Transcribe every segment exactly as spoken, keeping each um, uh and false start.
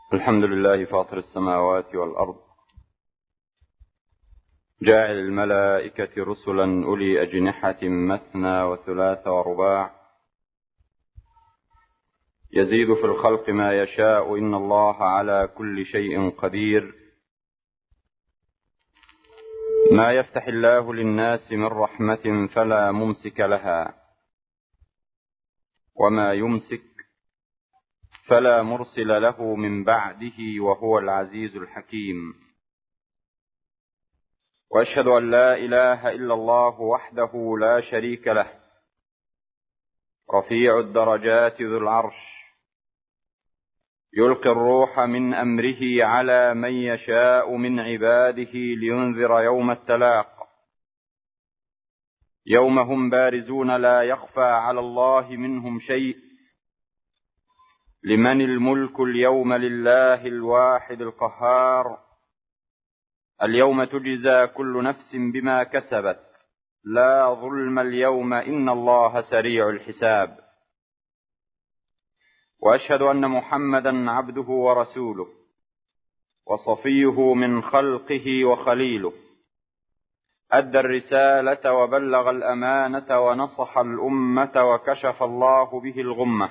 الحمد لله فاطر السماوات والأرض، جاعل الملائكة رسلا أولي أجنحة مثنى وثلاث ورباع، يزيد في الخلق ما يشاء، إن الله على كل شيء قدير. ما يفتح الله للناس من رحمة فلا ممسك لها، وما يمسك فلا مرسل له من بعده، وهو العزيز الحكيم. وأشهد أن لا إله إلا الله وحده لا شريك له، رفيع الدرجات ذو العرش، يلقي الروح من أمره على من يشاء من عباده لينذر يوم التلاق، يوم هم بارزون لا يخفى على الله منهم شيء. لمن الملك اليوم؟ لله الواحد القهار. اليوم تجزى كل نفس بما كسبت، لا ظلم اليوم، إن الله سريع الحساب. وأشهد أن محمدا عبده ورسوله، وصفيه من خلقه وخليله، أدى الرسالة وبلغ الأمانة ونصح الأمة، وكشف الله به الغمة،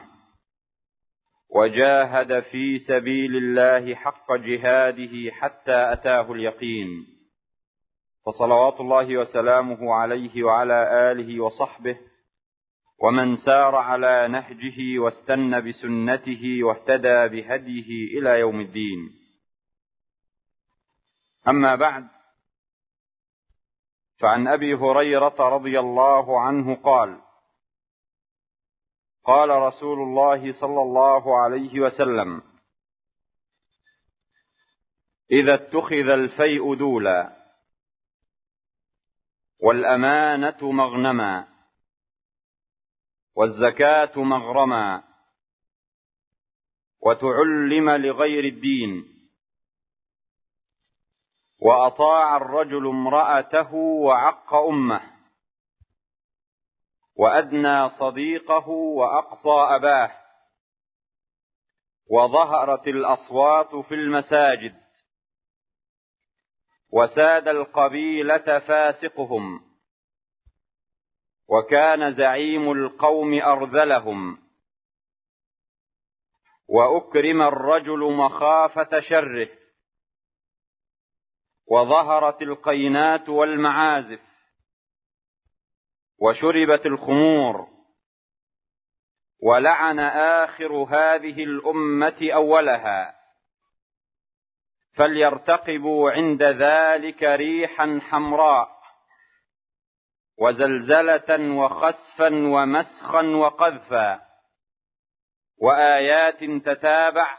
وجاهد في سبيل الله حق جهاده حتى أتاه اليقين. فصلوات الله وسلامه عليه وعلى آله وصحبه ومن سار على نهجه واستنى بسنته واهتدى بهديه إلى يوم الدين. أما بعد، فعن أبي هريرة رضي الله عنه قال: قال رسول الله صلى الله عليه وسلم: إذا اتخذ الفيء دولا، والأمانة مغنما، والزكاة مغرما، وتعلم لغير الدين، وأطاع الرجل امرأته وعق أمه، وأدنى صديقه وأقصى أباه، وظهرت الأصوات في المساجد، وساد القبيلة فاسقهم، وكان زعيم القوم أرذلهم، وأكرم الرجل مخافة شره، وظهرت القينات والمعازف، وشربت الخمور، ولعن آخر هذه الأمة أولها، فليرتقبوا عند ذلك ريحا حمراء، وزلزلة وخسفا ومسخا وقذفا، وآيات تتابع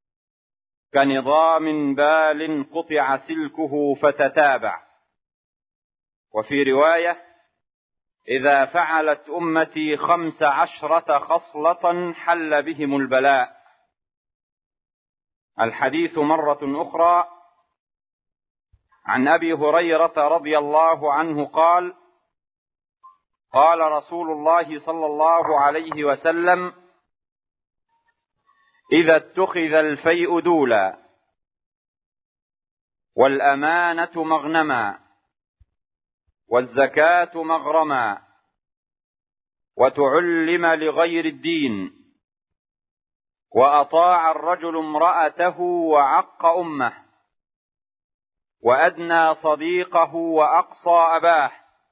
كنظام بال قطع سلكه فتتابع. وفي رواية: إذا فعلت أمتي خمس عشرة خصلة حل بهم البلاء. الحديث مرة أخرى عن أبي هريرة رضي الله عنه قال: قال رسول الله صلى الله عليه وسلم: إذا اتخذ الفيء دولا، والأمانة مغنما، والزكاة مغرما، وتعلم لغير الدين، وأطاع الرجل امرأته وعق أمه، وأدنى صديقه وأقصى أباه،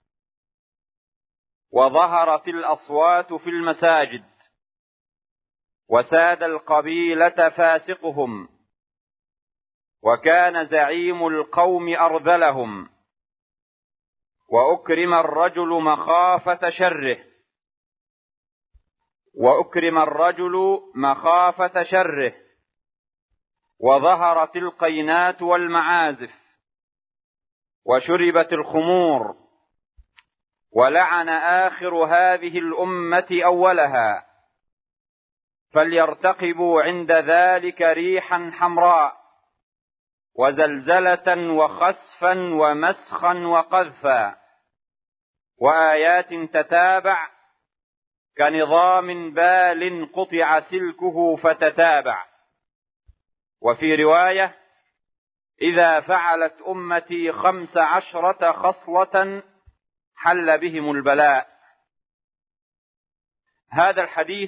وظهرت الأصوات في المساجد، وساد القبيلة فاسقهم، وكان زعيم القوم أرذلهم، وأكرم الرجل مخافة شره وأكرم الرجل مخافة شره وظهرت القينات والمعازف، وشربت الخمور، ولعن آخر هذه الأمة أولها، فليرتقبوا عند ذلك ريحا حمراء، وزلزلة وخسفا ومسخا وقذفا، وآيات تتابع كنظام بال قطع سلكه فتتابع. وفي رواية: إذا فعلت أمتي خمس عشرة خصلة حل بهم البلاء. هذا الحديث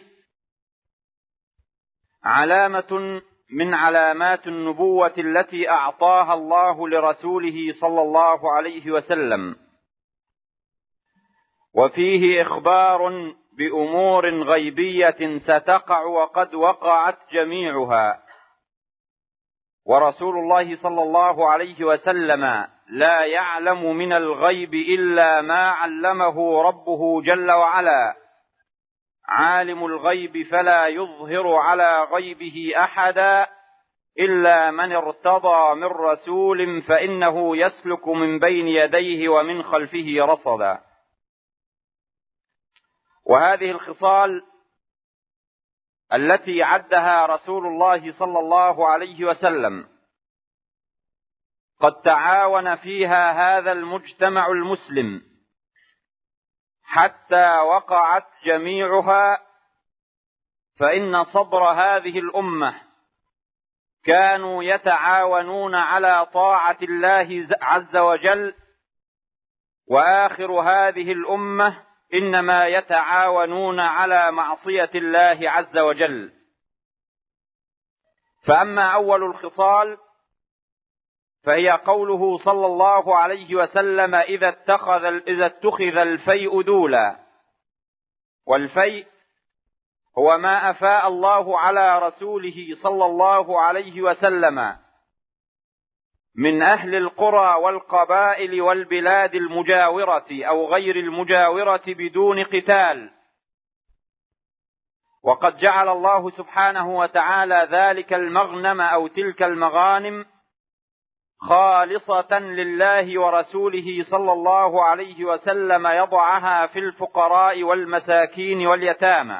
علامة من علامات النبوة التي أعطاها الله لرسوله صلى الله عليه وسلم، وفيه إخبار بأمور غيبية ستقع وقد وقعت جميعها، ورسول الله صلى الله عليه وسلم لا يعلم من الغيب إلا ما علمه ربه جل وعلا، عالم الغيب فلا يظهر على غيبه أحدا إلا من ارتضى من رسول فإنه يسلك من بين يديه ومن خلفه رصدا. وهذه الخصال التي عدها رسول الله صلى الله عليه وسلم قد تعاون فيها هذا المجتمع المسلم حتى وقعت جميعها، فإن صدر هذه الأمة كانوا يتعاونون على طاعة الله عز وجل، وآخر هذه الأمة إنما يتعاونون على معصية الله عز وجل. فأما أول الخصال فهي قوله صلى الله عليه وسلم: إذا اتخذ إذا اتخذ الفيء دولا. والفيء هو ما أفاء الله على رسوله صلى الله عليه وسلم من أهل القرى والقبائل والبلاد المجاورة أو غير المجاورة بدون قتال. وقد جعل الله سبحانه وتعالى ذلك المغنم أو تلك المغانم خالصة لله ورسوله صلى الله عليه وسلم، يضعها في الفقراء والمساكين واليتامى.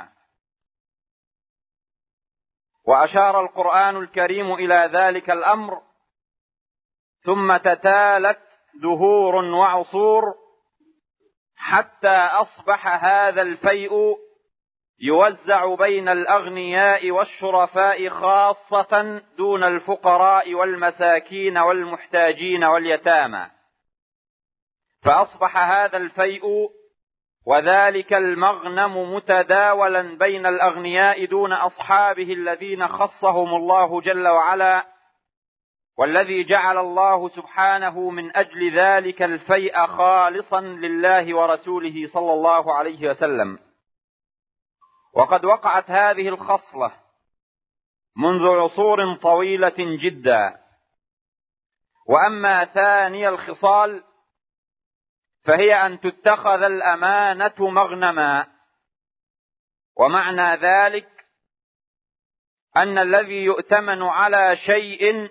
وأشار القرآن الكريم إلى ذلك الأمر، ثم تتالت دهور وعصور حتى أصبح هذا الفيء يوزع بين الأغنياء والشرفاء خاصة دون الفقراء والمساكين والمحتاجين واليتامى. فأصبح هذا الفيء وذلك المغنم متداولا بين الأغنياء دون أصحابه الذين خصهم الله جل وعلا، والذي جعل الله سبحانه من أجل ذلك الفيء خالصا لله ورسوله صلى الله عليه وسلم. وقد وقعت هذه الخصلة منذ عصور طويلة جدا. وأما ثاني الخصال فهي أن تتخذ الأمانة مغنما. ومعنى ذلك أن الذي يؤتمن على شيء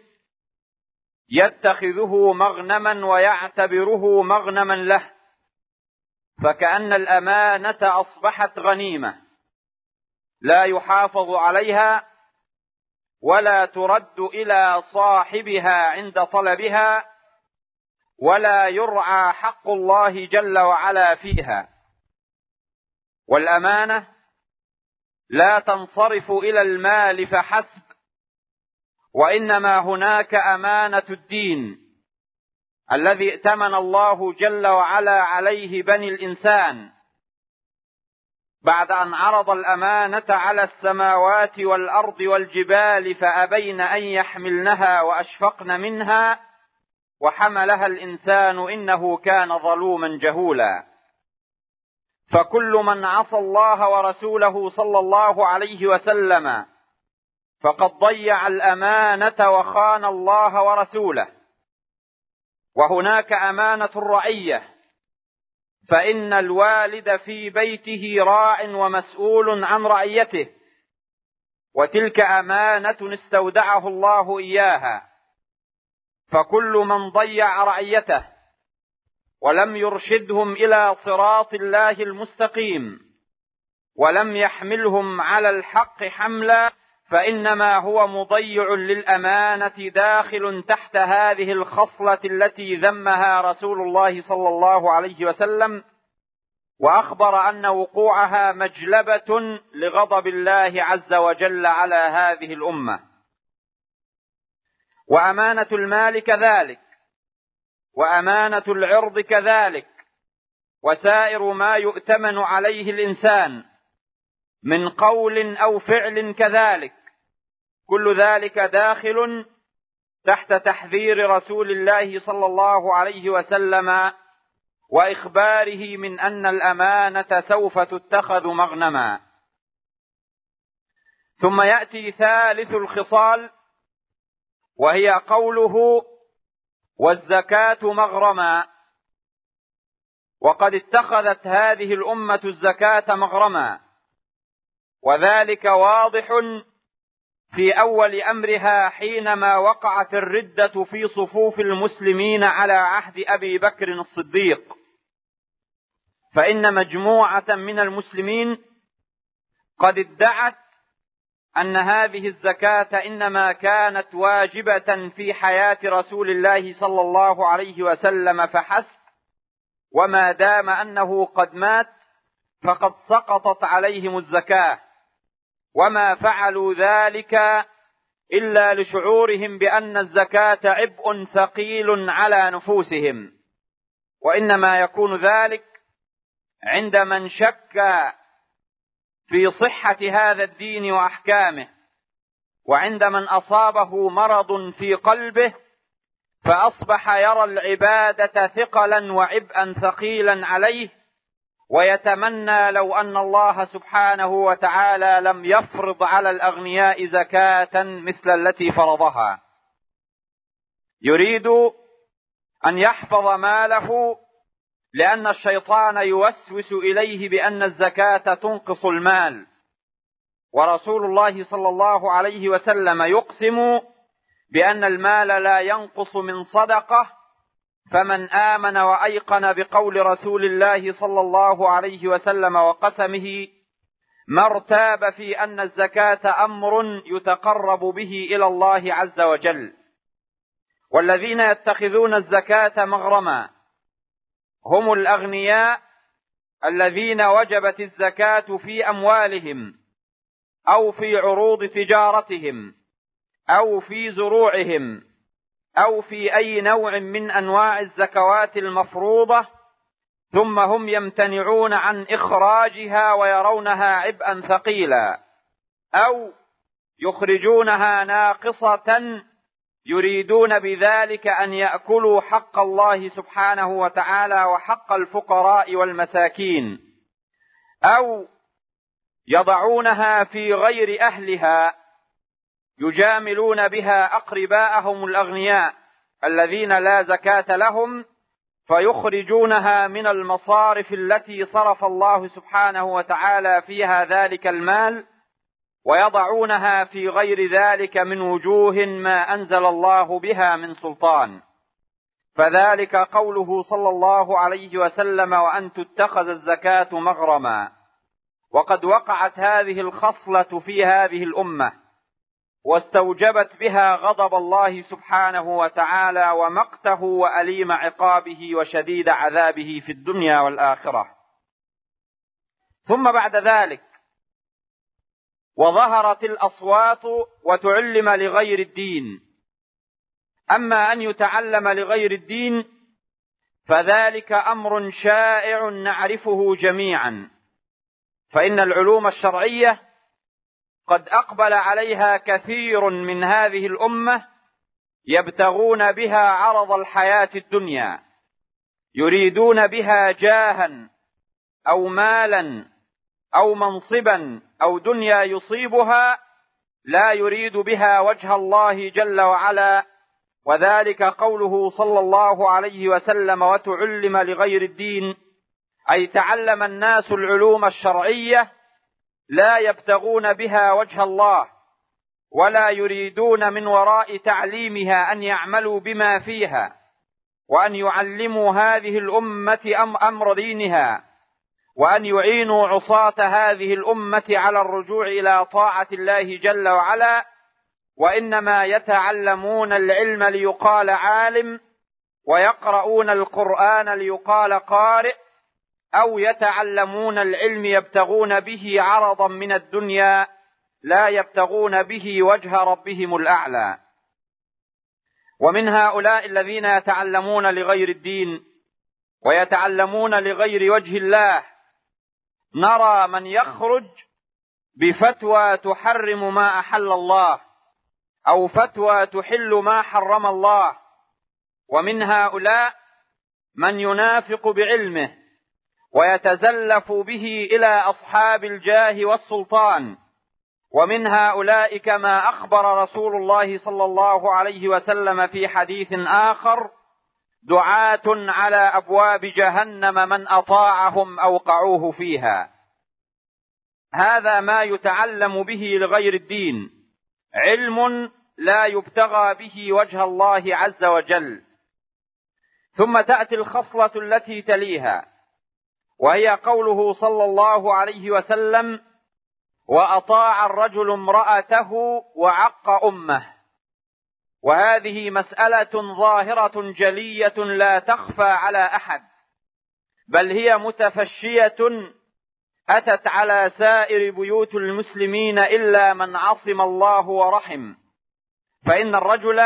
يتخذه مغنما ويعتبره مغنما له، فكأن الأمانة أصبحت غنيمة لا يحافظ عليها ولا ترد إلى صاحبها عند طلبها، ولا يرعى حق الله جل وعلا فيها. والأمانة لا تنصرف إلى المال فحسب، وإنما هناك أمانة الدين الذي ائتمن الله جل وعلا عليه بني الإنسان بعد أن عرض الأمانة على السماوات والأرض والجبال فأبين أن يحملنها وأشفقن منها وحملها الإنسان إنه كان ظلوما جهولا. فكل من عصى الله ورسوله صلى الله عليه وسلم فقد ضيع الأمانة وخان الله ورسوله. وهناك أمانة الرعية، فإن الوالد في بيته راع ومسؤول عن رعيته، وتلك أمانة استودعه الله إياها. فكل من ضيع رعيته ولم يرشدهم إلى صراط الله المستقيم ولم يحملهم على الحق حملا فإنما هو مضيع للأمانة، داخل تحت هذه الخصلة التي ذمها رسول الله صلى الله عليه وسلم، وأخبر أن وقوعها مجلبة لغضب الله عز وجل على هذه الأمة. وأمانة المال كذلك، وأمانة العرض كذلك، وسائر ما يؤتمن عليه الإنسان من قول أو فعل كذلك، كل ذلك داخل تحت تحذير رسول الله صلى الله عليه وسلم وإخباره من أن الأمانة سوف تتخذ مغنما. ثم يأتي ثالث الخصال، وهي قوله والزكاة مغرما. وقد اتخذت هذه الأمة الزكاة مغرما، وذلك واضح في أول أمرها حينما وقعت الردة في صفوف المسلمين على عهد أبي بكر الصديق، فإن مجموعة من المسلمين قد ادعت أن هذه الزكاة إنما كانت واجبة في حياة رسول الله صلى الله عليه وسلم فحسب، وما دام أنه قد مات فقد سقطت عليهم الزكاة، وما فعلوا ذلك إلا لشعورهم بأن الزكاة عبء ثقيل على نفوسهم، وإنما يكون ذلك عند من شك في صحة هذا الدين وأحكامه، وعند من أصابه مرض في قلبه فأصبح يرى العبادة ثقلا وعبئا ثقيلا عليه، ويتمنى لو أن الله سبحانه وتعالى لم يفرض على الأغنياء زكاة مثل التي فرضها. يريد أن يحفظ ماله لأن الشيطان يوسوس إليه بأن الزكاة تنقص المال، ورسول الله صلى الله عليه وسلم يقسم بأن المال لا ينقص من صدقة، فمن آمن وأيقن بقول رسول الله صلى الله عليه وسلم وقسمه ما ارتاب في أن الزكاة أمر يتقرب به إلى الله عز وجل. والذين يتخذون الزكاة مغرما هم الأغنياء الذين وجبت الزكاة في أموالهم أو في عروض تجارتهم أو في زروعهم أو في أي نوع من أنواع الزكوات المفروضة، ثم هم يمتنعون عن إخراجها ويرونها عبئا ثقيلا، أو يخرجونها ناقصة يريدون بذلك أن يأكلوا حق الله سبحانه وتعالى وحق الفقراء والمساكين، أو يضعونها في غير أهلها يجاملون بها أقرباءهم الأغنياء الذين لا زكاة لهم، فيخرجونها من المصارف التي صرف الله سبحانه وتعالى فيها ذلك المال، ويضعونها في غير ذلك من وجوه ما أنزل الله بها من سلطان. فذلك قوله صلى الله عليه وسلم وأن تتخذ الزكاة مغرما. وقد وقعت هذه الخصلة في هذه الأمة، واستوجبت بها غضب الله سبحانه وتعالى ومقته وأليم عقابه وشديد عذابه في الدنيا والآخرة. ثم بعد ذلك وظهرت الأصوات وتعلم لغير الدين. أما أن يتعلم لغير الدين فذلك أمر شائع نعرفه جميعا، فإن العلوم الشرعية قد أقبل عليها كثير من هذه الأمة يبتغون بها عرض الحياة الدنيا، يريدون بها جاها أو مالا أو منصبا أو دنيا يصيبها، لا يريد بها وجه الله جل وعلا. وذلك قوله صلى الله عليه وسلم وتعلم لغير الدين، أي تعلم الناس العلوم الشرعية لا يبتغون بها وجه الله، ولا يريدون من وراء تعليمها أن يعملوا بما فيها وأن يعلموا هذه الأمة أمر دينها، وأن يعينوا عصاة هذه الأمة على الرجوع إلى طاعة الله جل وعلا، وإنما يتعلمون العلم ليقال عالم، ويقرؤون القرآن ليقال قارئ، أو يتعلمون العلم يبتغون به عرضا من الدنيا لا يبتغون به وجه ربهم الأعلى. ومن هؤلاء الذين يتعلمون لغير الدين ويتعلمون لغير وجه الله نرى من يخرج بفتوى تحرم ما أحل الله أو فتوى تحل ما حرم الله، ومن هؤلاء من ينافق بعلمه ويتزلف به إلى أصحاب الجاه والسلطان، ومن هؤلاء كما أخبر رسول الله صلى الله عليه وسلم في حديث آخر: دعاة على أبواب جهنم من أطاعهم أوقعوه فيها. هذا ما يتعلم به لغير الدين، علم لا يبتغى به وجه الله عز وجل. ثم تأتي الخصلة التي تليها، وهي قوله صلى الله عليه وسلم: وأطاع الرجل امرأته وعق أمه. وهذه مسألة ظاهرة جلية لا تخفى على أحد، بل هي متفشية أتت على سائر بيوت المسلمين إلا من عصم الله ورحم. فإن الرجل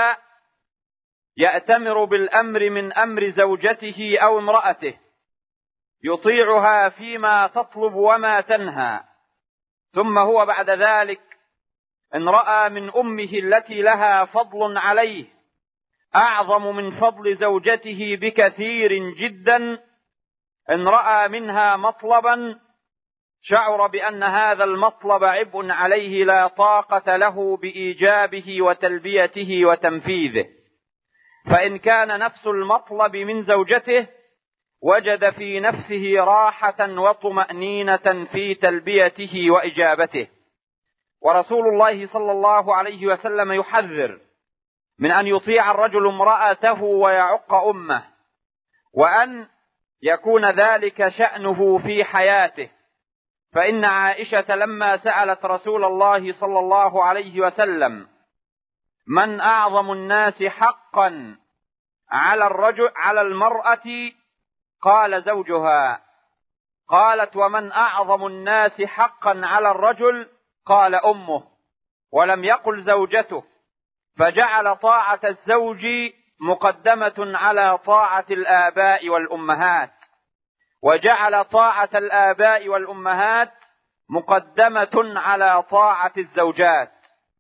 يأتمر بالأمر من أمر زوجته أو امرأته، يطيعها فيما تطلب وما تنهى، ثم هو بعد ذلك إن رأى من أمه التي لها فضل عليه أعظم من فضل زوجته بكثير جدا، إن رأى منها مطلبا شعر بأن هذا المطلب عبء عليه لا طاقة له بإيجابه وتلبيته وتنفيذه. فإن كان نفس المطلب من زوجته وجد في نفسه راحة وطمأنينة في تلبيته وإجابته. ورسول الله صلى الله عليه وسلم يحذر من أن يطيع الرجل امرأته ويعق أمه، وأن يكون ذلك شأنه في حياته. فإن عائشة لما سألت رسول الله صلى الله عليه وسلم: من أعظم الناس حقا على الرجل على المرأة؟ قال: زوجها. قالت: ومن أعظم الناس حقا على الرجل؟ قال: أمه. ولم يقل زوجته، فجعل طاعة الزوج مقدمة على طاعة الآباء والأمهات، وجعل طاعة الآباء والأمهات مقدمة على طاعة الزوجات.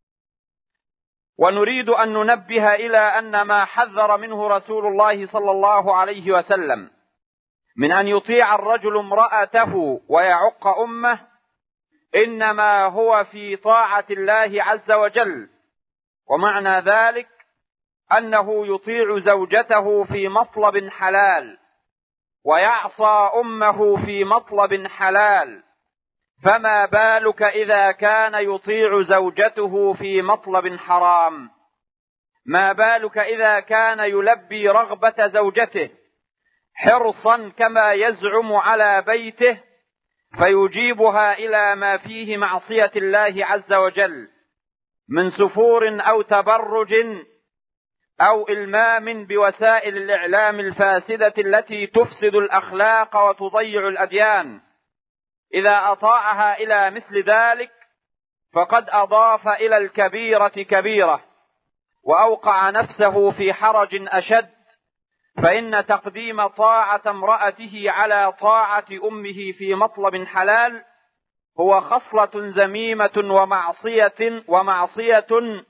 ونريد أن ننبه إلى أن ما حذر منه رسول الله صلى الله عليه وسلم من أن يطيع الرجل امرأته ويعق أمه إنما هو في طاعة الله عز وجل، ومعنى ذلك أنه يطيع زوجته في مطلب حلال ويعصى أمه في مطلب حلال، فما بالك إذا كان يطيع زوجته في مطلب حرام؟ ما بالك إذا كان يلبي رغبة زوجته حرصا كما يزعم على بيته، فيجيبها إلى ما فيه معصية الله عز وجل من سفور أو تبرج أو إلمام بوسائل الإعلام الفاسدة التي تفسد الأخلاق وتضيع الأديان. إذا أطاعها إلى مثل ذلك فقد أضاف إلى الكبيرة كبيرة وأوقع نفسه في حرج أشد، فإن تقديم طاعة امرأته على طاعة أمه في مطلب حلال هو خصلة ذميمة ومعصية ومعصية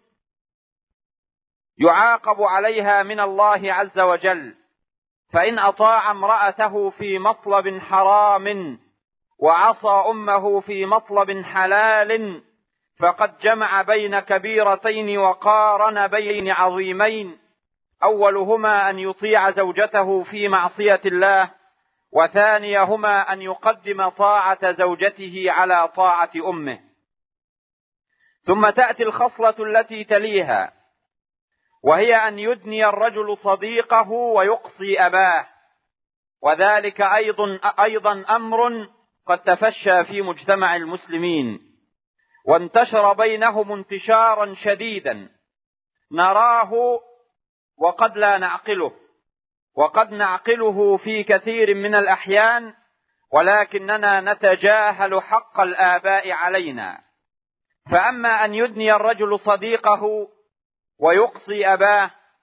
يعاقب عليها من الله عز وجل. فإن أطاع امرأته في مطلب حرام وعصى أمه في مطلب حلال فقد جمع بين كبيرتين وقارن بين عظيمين، أولهما أن يطيع زوجته في معصية الله، وثانيهما أن يقدم طاعة زوجته على طاعة أمه. ثم تأتي الخصلة التي تليها، وهي أن يدني الرجل صديقه ويقصي أباه، وذلك أيضا, أيضا أمر قد تفشى في مجتمع المسلمين وانتشر بينهم انتشارا شديدا نراه وقد لا نعقله، وقد نعقله في كثير من الأحيان، ولكننا نتجاهل حق الآباء علينا. فأما أن يدني الرجل صديقه ويقصي أباه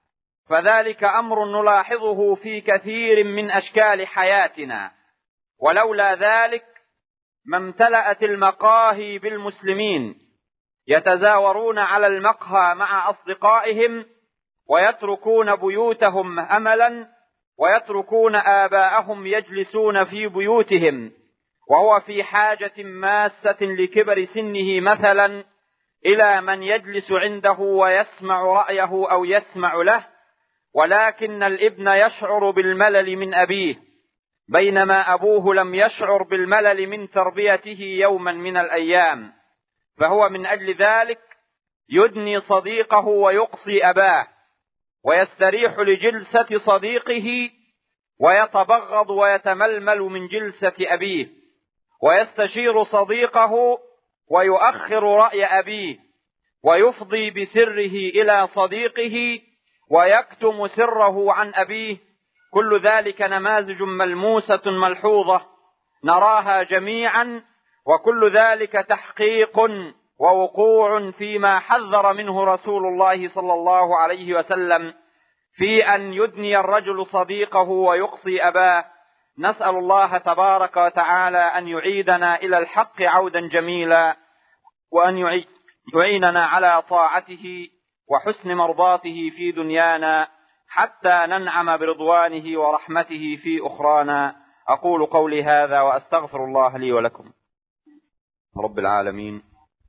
فذلك أمر نلاحظه في كثير من أشكال حياتنا، ولولا ذلك ما امتلأت المقاهي بالمسلمين يتزاورون على المقهى مع أصدقائهم ويتركون بيوتهم أملا، ويتركون آباءهم يجلسون في بيوتهم وهو في حاجة ماسة لكبر سنه مثلا إلى من يجلس عنده ويسمع رأيه أو يسمع له، ولكن الابن يشعر بالملل من أبيه بينما أبوه لم يشعر بالملل من تربيته يوما من الأيام، فهو من أجل ذلك يدني صديقه ويقصي أباه، ويستريح لجلسة صديقه ويتبغض ويتململ من جلسة أبيه، ويستشير صديقه ويؤخر رأي أبيه، ويفضي بسره إلى صديقه ويكتم سره عن أبيه. كل ذلك نماذج ملموسة ملحوظة نراها جميعا، وكل ذلك تحقيق ووقوع فيما حذر منه رسول الله صلى الله عليه وسلم في أن يدني الرجل صديقه ويقصي أباه. نسأل الله تبارك وتعالى أن يعيدنا إلى الحق عودا جميلا، وأن يعيننا على طاعته وحسن مرضاته في دنيانا حتى ننعم برضوانه ورحمته في أخرانا. أقول قولي هذا وأستغفر الله لي ولكم. رب العالمين،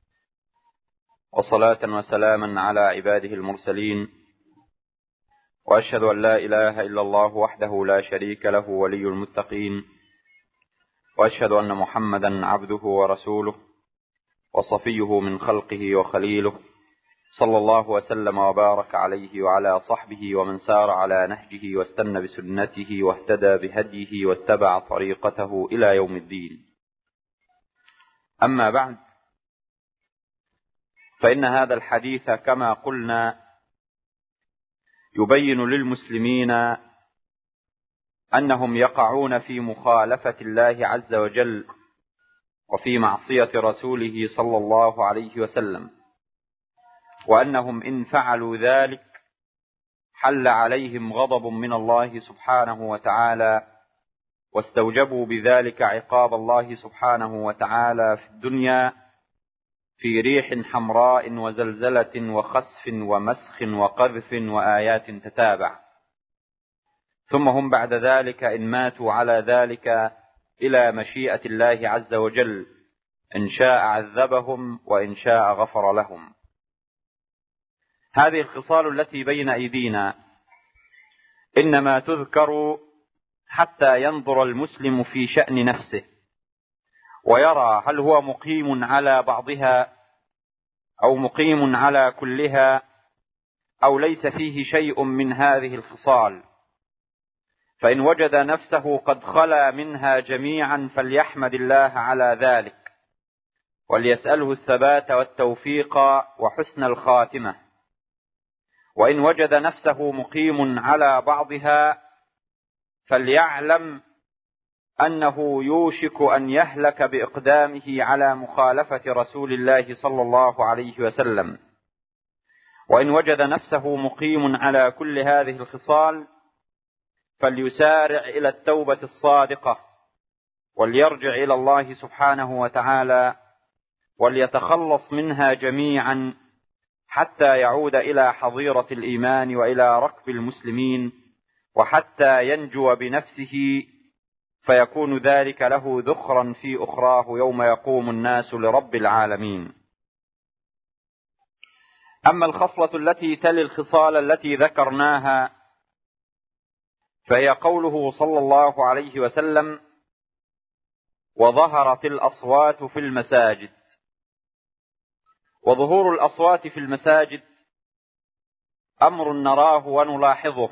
وصلاة وسلاما على عباده المرسلين، وأشهد أن لا إله إلا الله وحده لا شريك له ولي المتقين، وأشهد أن محمدا عبده ورسوله وصفيه من خلقه وخليله، صلى الله وسلم وبارك عليه وعلى صحبه ومن سار على نهجه واستنى بسنته واهتدى بهديه واتبع طريقته إلى يوم الدين. أما بعد، فإن هذا الحديث كما قلنا يبين للمسلمين أنهم يقعون في مخالفة الله عز وجل وفي معصية رسوله صلى الله عليه وسلم، وأنهم إن فعلوا ذلك حل عليهم غضب من الله سبحانه وتعالى، واستوجبوا بذلك عقاب الله سبحانه وتعالى في الدنيا في ريح حمراء وزلزلة وخسف ومسخ وقذف وآيات تتابع، ثم هم بعد ذلك إن ماتوا على ذلك إلى مشيئة الله عز وجل، إن شاء عذبهم وإن شاء غفر لهم. هذه الخصال التي بين أيدينا إنما تذكر حتى ينظر المسلم في شأن نفسه ويرى هل هو مقيم على بعضها أو مقيم على كلها أو ليس فيه شيء من هذه الخصال. فإن وجد نفسه قد خلا منها جميعا فليحمد الله على ذلك، وليسأله الثبات والتوفيق وحسن الخاتمة. وإن وجد نفسه مقيم على بعضها فليعلم أنه يوشك أن يهلك بإقدامه على مخالفة رسول الله صلى الله عليه وسلم. وإن وجد نفسه مقيم على كل هذه الخصال فليسارع إلى التوبة الصادقة، وليرجع إلى الله سبحانه وتعالى وليتخلص منها جميعا حتى يعود إلى حظيرة الإيمان وإلى ركب المسلمين، وحتى ينجو بنفسه فيكون ذلك له ذخرا في أخراه يوم يقوم الناس لرب العالمين. أما الخصلة التي تلي الخصال التي ذكرناها فهي قوله صلى الله عليه وسلم: وظهرت الأصوات في المساجد. وظهور الأصوات في المساجد أمر نراه ونلاحظه،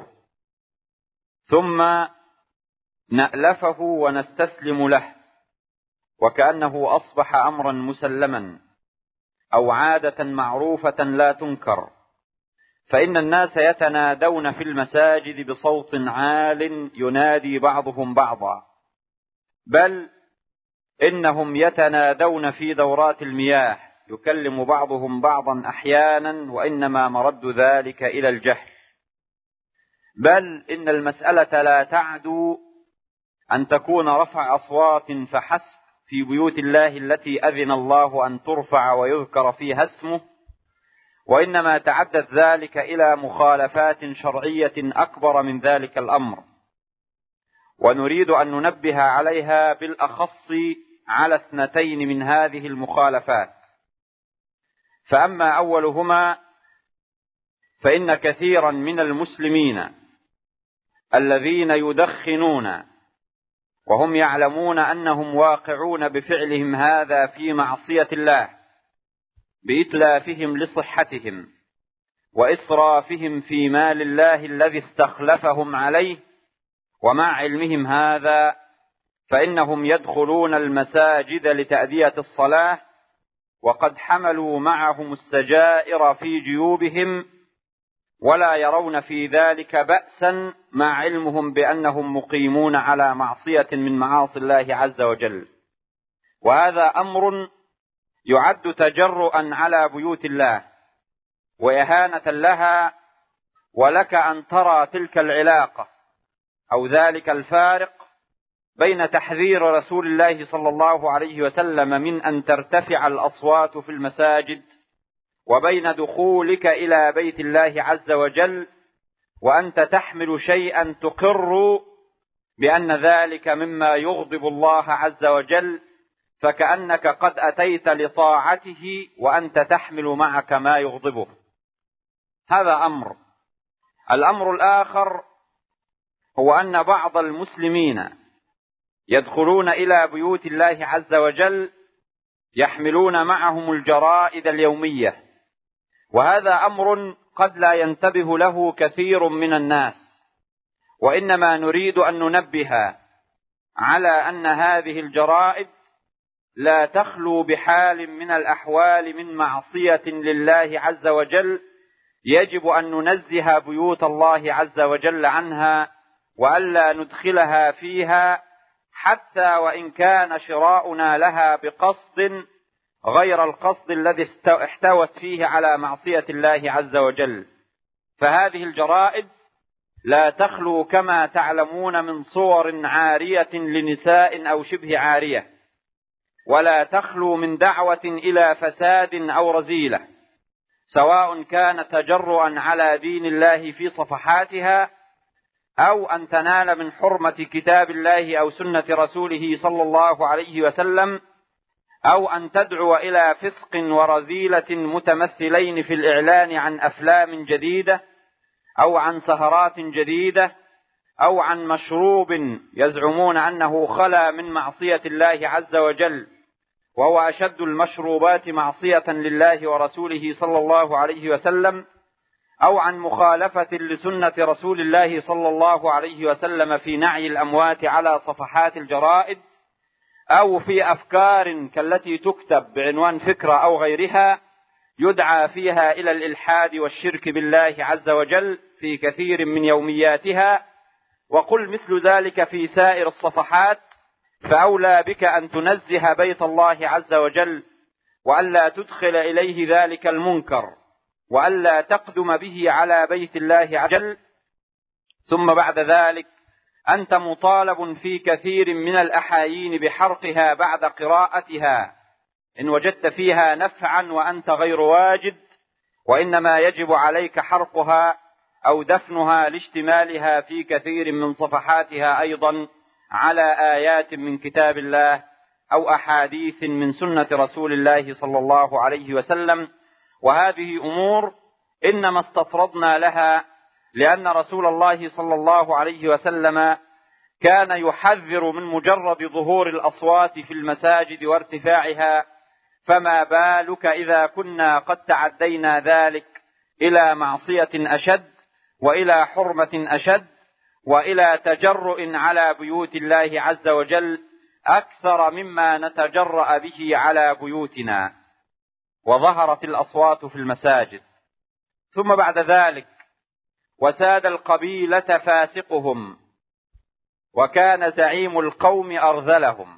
ثم نألفه ونستسلم له وكأنه أصبح أمرا مسلما أو عادة معروفة لا تنكر، فإن الناس يتنادون في المساجد بصوت عال ينادي بعضهم بعضا، بل إنهم يتنادون في دورات المياه يكلم بعضهم بعضا أحيانا، وإنما مرد ذلك إلى الجهل. بل إن المسألة لا تعدو أن تكون رفع أصوات فحسب في بيوت الله التي أذن الله أن ترفع ويذكر فيها اسمه، وإنما تعدت ذلك إلى مخالفات شرعية أكبر من ذلك الأمر، ونريد أن ننبه عليها بالأخص على اثنتين من هذه المخالفات. فأما أولهما فإن كثيرا من المسلمين الذين يدخنون وهم يعلمون أنهم واقعون بفعلهم هذا في معصية الله بإتلافهم لصحتهم وإسرافهم في مال الله الذي استخلفهم عليه، ومع علمهم هذا فإنهم يدخلون المساجد لتأدية الصلاة وقد حملوا معهم السجائر في جيوبهم، ولا يرون في ذلك بأسا مع علمهم بأنهم مقيمون على معصية من معاصي الله عز وجل. وهذا أمر يعد تجرؤا على بيوت الله وإهانة لها، ولك أن ترى تلك العلاقة أو ذلك الفارق بين تحذير رسول الله صلى الله عليه وسلم من أن ترتفع الأصوات في المساجد وبين دخولك إلى بيت الله عز وجل وأنت تحمل شيئا تقر بأن ذلك مما يغضب الله عز وجل، فكأنك قد أتيت لطاعته وأنت تحمل معك ما يغضبه. هذا أمر. الأمر الآخر هو أن بعض المسلمين يدخلون إلى بيوت الله عز وجل يحملون معهم الجرائد اليومية، وهذا أمر قد لا ينتبه له كثير من الناس، وإنما نريد أن ننبه على أن هذه الجرائد لا تخلو بحال من الأحوال من معصية لله عز وجل، يجب أن ننزه بيوت الله عز وجل عنها وألا ندخلها فيها، حتى وإن كان شراؤنا لها بقصد غير القصد الذي احتوت فيه على معصية الله عز وجل. فهذه الجرائد لا تخلو كما تعلمون من صور عارية لنساء أو شبه عارية، ولا تخلو من دعوة إلى فساد أو رذيلة، سواء كان تجرؤا على دين الله في صفحاتها أو أن تنال من حرمة كتاب الله أو سنة رسوله صلى الله عليه وسلم، أو أن تدعو إلى فسق ورذيلة متمثلين في الإعلان عن أفلام جديدة أو عن سهرات جديدة أو عن مشروب يزعمون أنه خلا من معصية الله عز وجل، وهو أشد المشروبات معصية لله ورسوله صلى الله عليه وسلم، أو عن مخالفة لسنة رسول الله صلى الله عليه وسلم في نعي الأموات على صفحات الجرائد، أو في أفكار كالتي تكتب بعنوان فكرة أو غيرها يدعى فيها إلى الإلحاد والشرك بالله عز وجل في كثير من يومياتها، وقل مثل ذلك في سائر الصفحات، فأولى بك أن تنزه بيت الله عز وجل وألا تدخل إليه ذلك المنكر وألا تقدم به على بيت الله عز وجل. ثم بعد ذلك أنت مطالب في كثير من الأحايين بحرقها بعد قراءتها إن وجدت فيها نفعا وأنت غير واجد، وإنما يجب عليك حرقها أو دفنها لاشتمالها في كثير من صفحاتها أيضا على آيات من كتاب الله أو أحاديث من سنة رسول الله صلى الله عليه وسلم. وهذه أمور إنما استطردنا لها لأن رسول الله صلى الله عليه وسلم كان يحذر من مجرد ظهور الأصوات في المساجد وارتفاعها، فما بالك إذا كنا قد تعدينا ذلك إلى معصية أشد وإلى حرمة أشد وإلى تجرؤ على بيوت الله عز وجل أكثر مما نتجرأ به على بيوتنا. وظهرت الأصوات في المساجد. ثم بعد ذلك وساد القبيلة فاسقهم وكان زعيم القوم أرذلهم.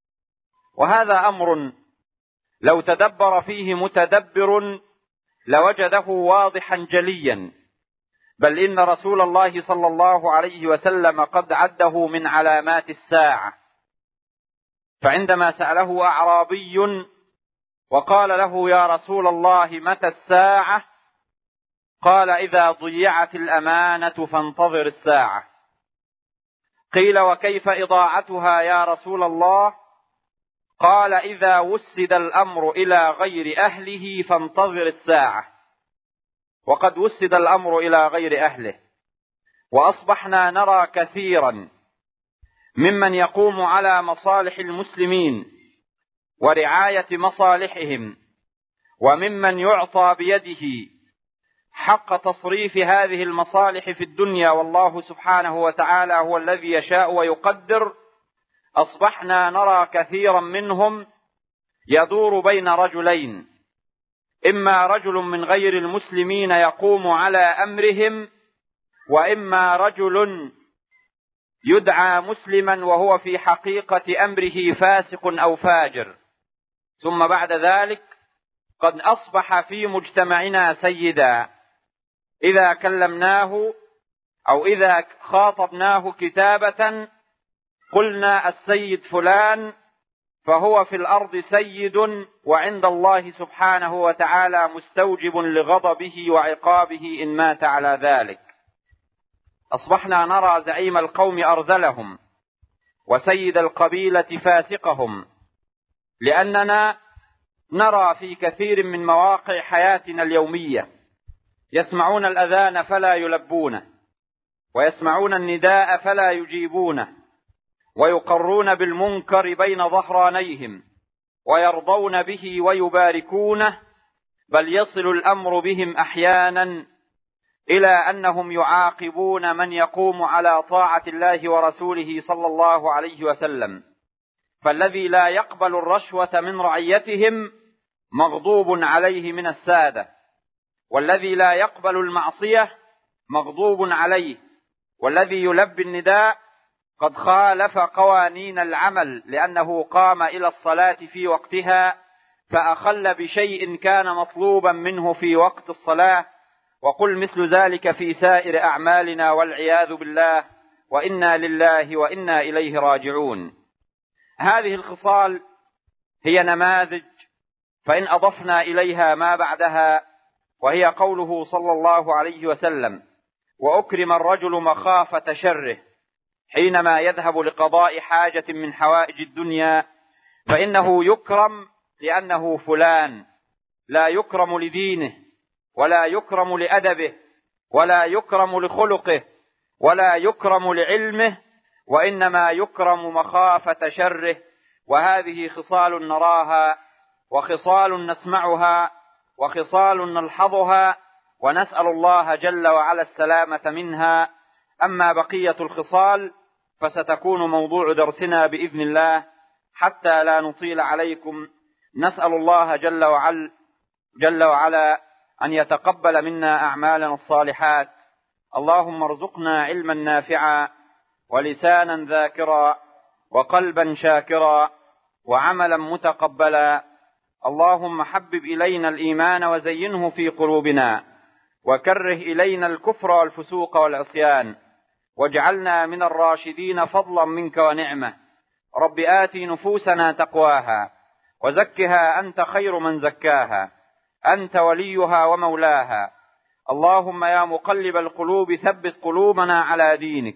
وهذا أمر لو تدبر فيه متدبر لوجده واضحا جليا، بل إن رسول الله صلى الله عليه وسلم قد عده من علامات الساعة. فعندما سأله أعرابي وقال له: يا رسول الله متى الساعة؟ قال: إذا ضيعت الأمانة فانتظر الساعة. قيل: وكيف إضاعتها يا رسول الله؟ قال: إذا وسد الأمر إلى غير أهله فانتظر الساعة. وقد وسد الأمر إلى غير أهله، وأصبحنا نرى كثيرا ممن يقوم على مصالح المسلمين ورعاية مصالحهم، وممن يعطى بيده حق تصريف هذه المصالح في الدنيا، والله سبحانه وتعالى هو الذي يشاء ويقدر. أصبحنا نرى كثيرا منهم يدور بين رجلين: إما رجل من غير المسلمين يقوم على أمرهم، وإما رجل يدعى مسلما وهو في حقيقة أمره فاسق أو فاجر. ثم بعد ذلك قد أصبح في مجتمعنا سيدا إذا كلمناه أو إذا خاطبناه كتابة قلنا السيد فلان، فهو في الأرض سيد، وعند الله سبحانه وتعالى مستوجب لغضبه وعقابه إن مات على ذلك. أصبحنا نرى زعيم القوم أرذلهم وسيد القبيلة فاسقهم، لأننا نرى في كثير من مواقع حياتنا اليومية يسمعون الأذان فلا يلبونه، ويسمعون النداء فلا يجيبونه، ويقرون بالمنكر بين ظهرانيهم، ويرضون به ويباركونه، بل يصل الأمر بهم أحيانا إلى أنهم يعاقبون من يقوم على طاعة الله ورسوله صلى الله عليه وسلم. فالذي لا يقبل الرشوة من رعيتهم مغضوب عليه من السادة، والذي لا يقبل المعصية مغضوب عليه، والذي يلبي النداء قد خالف قوانين العمل لأنه قام إلى الصلاة في وقتها فأخل بشيء كان مطلوبا منه في وقت الصلاة. وقل مثل ذلك في سائر أعمالنا والعياذ بالله، وإنا لله وإنا إليه راجعون. هذه الخصال هي نماذج، فإن أضفنا إليها ما بعدها، وهي قوله صلى الله عليه وسلم: وأكرم الرجل مخافة شره، حينما يذهب لقضاء حاجة من حوائج الدنيا فإنه يكرم لأنه فلان، لا يكرم لدينه، ولا يكرم لأدبه، ولا يكرم لخلقه، ولا يكرم لعلمه، وإنما يكرم مخافة شره. وهذه خصال نراها، وخصال نسمعها، وخصال نلحظها، ونسأل الله جل وعلا السلامة منها. أما بقية الخصال فستكون موضوع درسنا بإذن الله، حتى لا نطيل عليكم. نسأل الله جل وعلا جل وعلا أن يتقبل منا أعمالنا الصالحات. اللهم ارزقنا علما نافعا، ولسانا ذاكرا، وقلبا شاكرا، وعملا متقبلا. اللهم حبب إلينا الإيمان وزينه في قلوبنا، وكره إلينا الكفر والفسوق والعصيان، واجعلنا من الراشدين فضلا منك ونعمة. رب آت نفوسنا تقواها، وزكها أنت خير من زكاها، أنت وليها ومولاها. اللهم يا مقلب القلوب ثبت قلوبنا على دينك.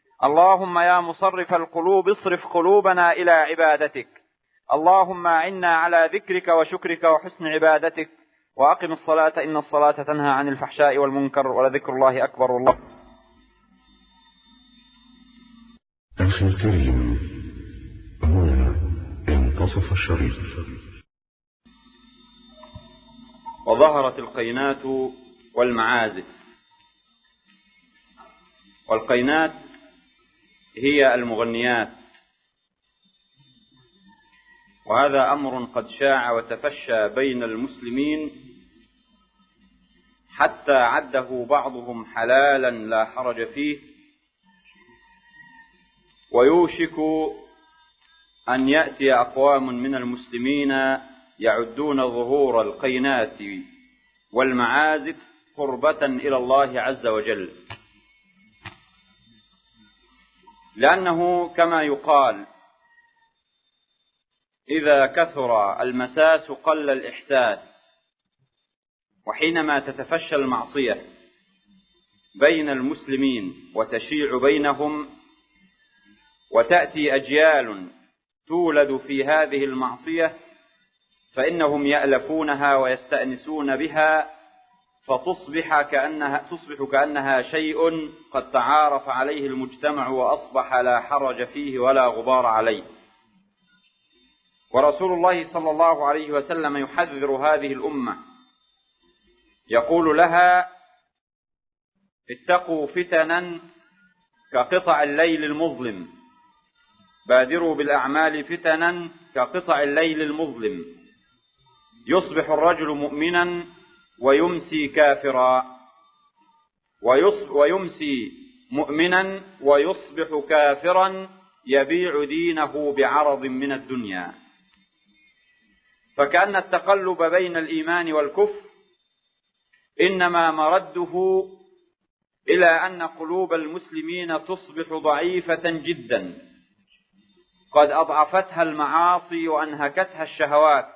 اللهم يا مصرف القلوب اصرف قلوبنا إلى عبادتك. اللهم أعنا على ذكرك وشكرك وحسن عبادتك. وأقم الصلاة إن الصلاة تنهى عن الفحشاء والمنكر، ولذكر الله أكبر. والله. أخي الكريم، هنا انتصف الشريط. وظهرت القينات والمعازف. والقينات هي المغنيات، وهذا أمر قد شاع وتفشى بين المسلمين حتى عده بعضهم حلالا لا حرج فيه، ويوشك أن يأتي أقوام من المسلمين يعدون ظهور القينات والمعازف قربة إلى الله عز وجل، لأنه كما يقال إذا كثر المساس قل الإحساس، وحينما تتفشى المعصية بين المسلمين وتشيع بينهم وتأتي أجيال تولد في هذه المعصية فإنهم يألفونها ويستأنسون بها، فتصبح كأنها, تصبح كأنها شيء قد تعارف عليه المجتمع وأصبح لا حرج فيه ولا غبار عليه. ورسول الله صلى الله عليه وسلم يحذر هذه الأمة، يقول لها: اتقوا فتنا كقطع الليل المظلم، بادروا بالأعمال فتنا كقطع الليل المظلم، يصبح الرجل مؤمنا ويمسي كافرا، ويمسي مؤمنا ويصبح كافرا يبيع دينه بعرض من الدنيا. فكأن التقلب بين الإيمان والكفر إنما مرده إلى أن قلوب المسلمين تصبح ضعيفة جدا، قد أضعفتها المعاصي وأنهكتها الشهوات،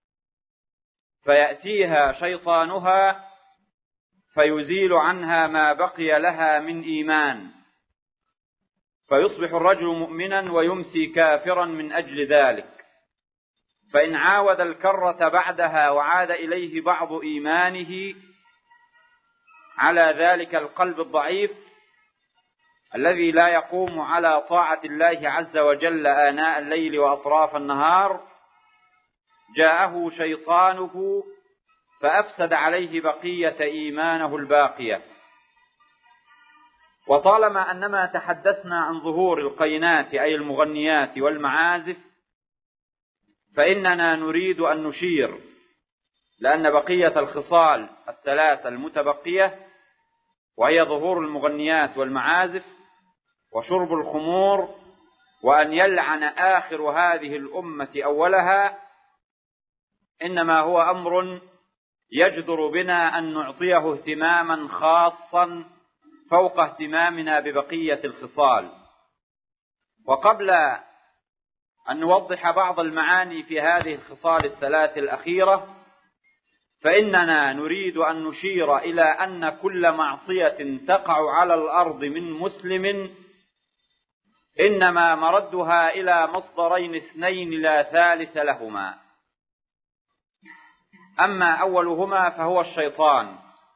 فيأتيها شيطانها فيزيل عنها ما بقي لها من إيمان، فيصبح الرجل مؤمنا ويمسي كافرا من أجل ذلك. فإن عاود الكرة بعدها وعاد إليه بعض إيمانه على ذلك القلب الضعيف الذي لا يقوم على طاعة الله عز وجل آناء الليل وأطراف النهار، جاءه شيطانه فأفسد عليه بقية إيمانه الباقية. وطالما أنما تحدثنا عن ظهور القينات أي المغنيات والمعازف، فإننا نريد أن نشير، لأن بقية الخصال الثلاثة المتبقية وهي ظهور المغنيات والمعازف وشرب الخمور وأن يلعن آخر هذه الأمة أولها، إنما هو أمر يجدر بنا أن نعطيه اهتماما خاصا فوق اهتمامنا ببقية الخصال. وقبل أن نوضح بعض المعاني في هذه الخصال الثلاث الأخيرة، فإننا نريد أن نشير إلى أن كل معصية تقع على الأرض من مسلم إنما مردها إلى مصدرين اثنين لا ثالث لهما. أما أولهما فهو الشيطان،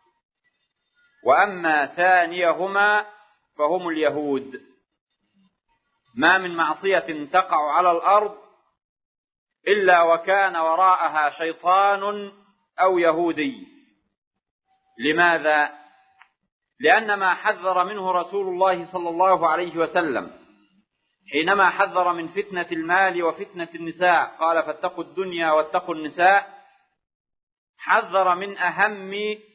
وأما ثانيهما فهم اليهود. ما من معصية تقع على الأرض إلا وكان وراءها شيطان أو يهودي. لماذا؟ لأن ما حذر منه رسول الله صلى الله عليه وسلم حينما حذر من فتنة المال وفتنة النساء، قال: فاتقوا الدنيا واتقوا النساء، حذر من أهم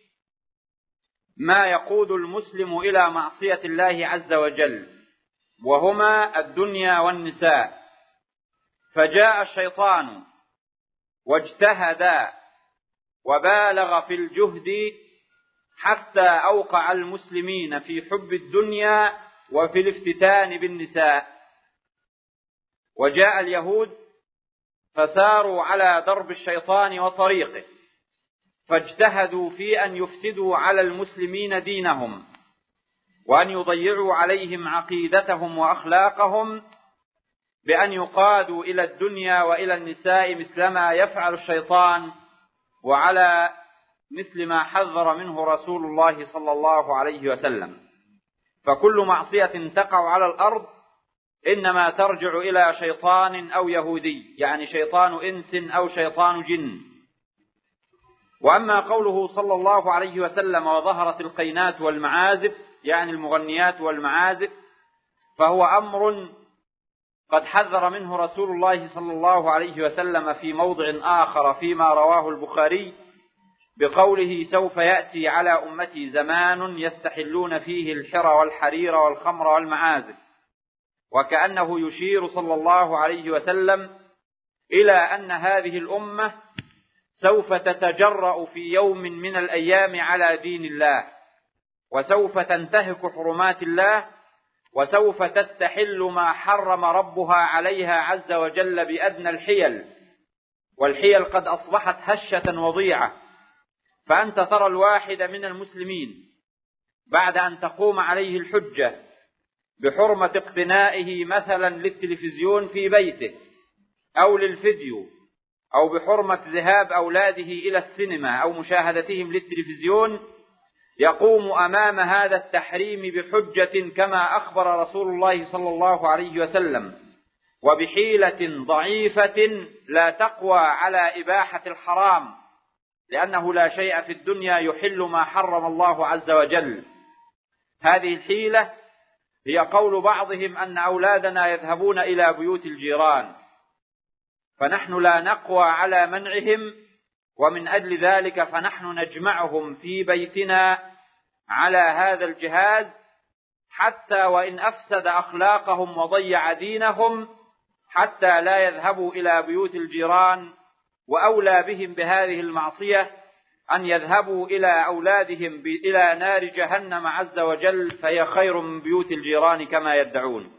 ما يقود المسلم إلى معصية الله عز وجل، وهما الدنيا والنساء. فجاء الشيطان واجتهد وبالغ في الجهد حتى أوقع المسلمين في حب الدنيا وفي الافتتان بالنساء. وجاء اليهود فساروا على درب الشيطان وطريقه، فاجتهدوا في أن يفسدوا على المسلمين دينهم وأن يضيعوا عليهم عقيدتهم وأخلاقهم بأن يقادوا إلى الدنيا وإلى النساء مثلما يفعل الشيطان، وعلى مثل ما حذر منه رسول الله صلى الله عليه وسلم. فكل معصية تقع على الأرض إنما ترجع إلى شيطان أو يهودي، يعني شيطان إنس أو شيطان جن. وأما قوله صلى الله عليه وسلم: وظهرت القينات والمعازف، يعني المغنيات والمعازف، فهو أمر قد حذر منه رسول الله صلى الله عليه وسلم في موضع آخر فيما رواه البخاري بقوله: سوف يأتي على أمتي زمان يستحلون فيه الحر والحرير والخمر والمعازف، وكأنه يشير صلى الله عليه وسلم إلى أن هذه الأمة سوف تتجرأ في يوم من الأيام على دين الله، وسوف تنتهك حرمات الله، وسوف تستحل ما حرم ربها عليها عز وجل بأدنى الحيل، والحيل قد أصبحت هشة وضيعة. فأنت ترى الواحد من المسلمين بعد أن تقوم عليه الحجة بحرمة اقتنائه مثلا للتلفزيون في بيته أو للفيديو، أو بحرمة ذهاب أولاده إلى السينما أو مشاهدتهم للتلفزيون، يقوم أمام هذا التحريم بحجة كما أخبر رسول الله صلى الله عليه وسلم، وبحيلة ضعيفة لا تقوى على إباحة الحرام، لأنه لا شيء في الدنيا يحل ما حرم الله عز وجل. هذه الحيلة هي قول بعضهم أن أولادنا يذهبون إلى بيوت الجيران، فنحن لا نقوى على منعهم، ومن أجل ذلك فنحن نجمعهم في بيتنا على هذا الجهاز، حتى وإن أفسد أخلاقهم وضيع دينهم، حتى لا يذهبوا إلى بيوت الجيران. وأولى بهم بهذه المعصية أن يذهبوا إلى أولادهم إلى نار جهنم عز وجل، فهي خير من بيوت الجيران كما يدعون.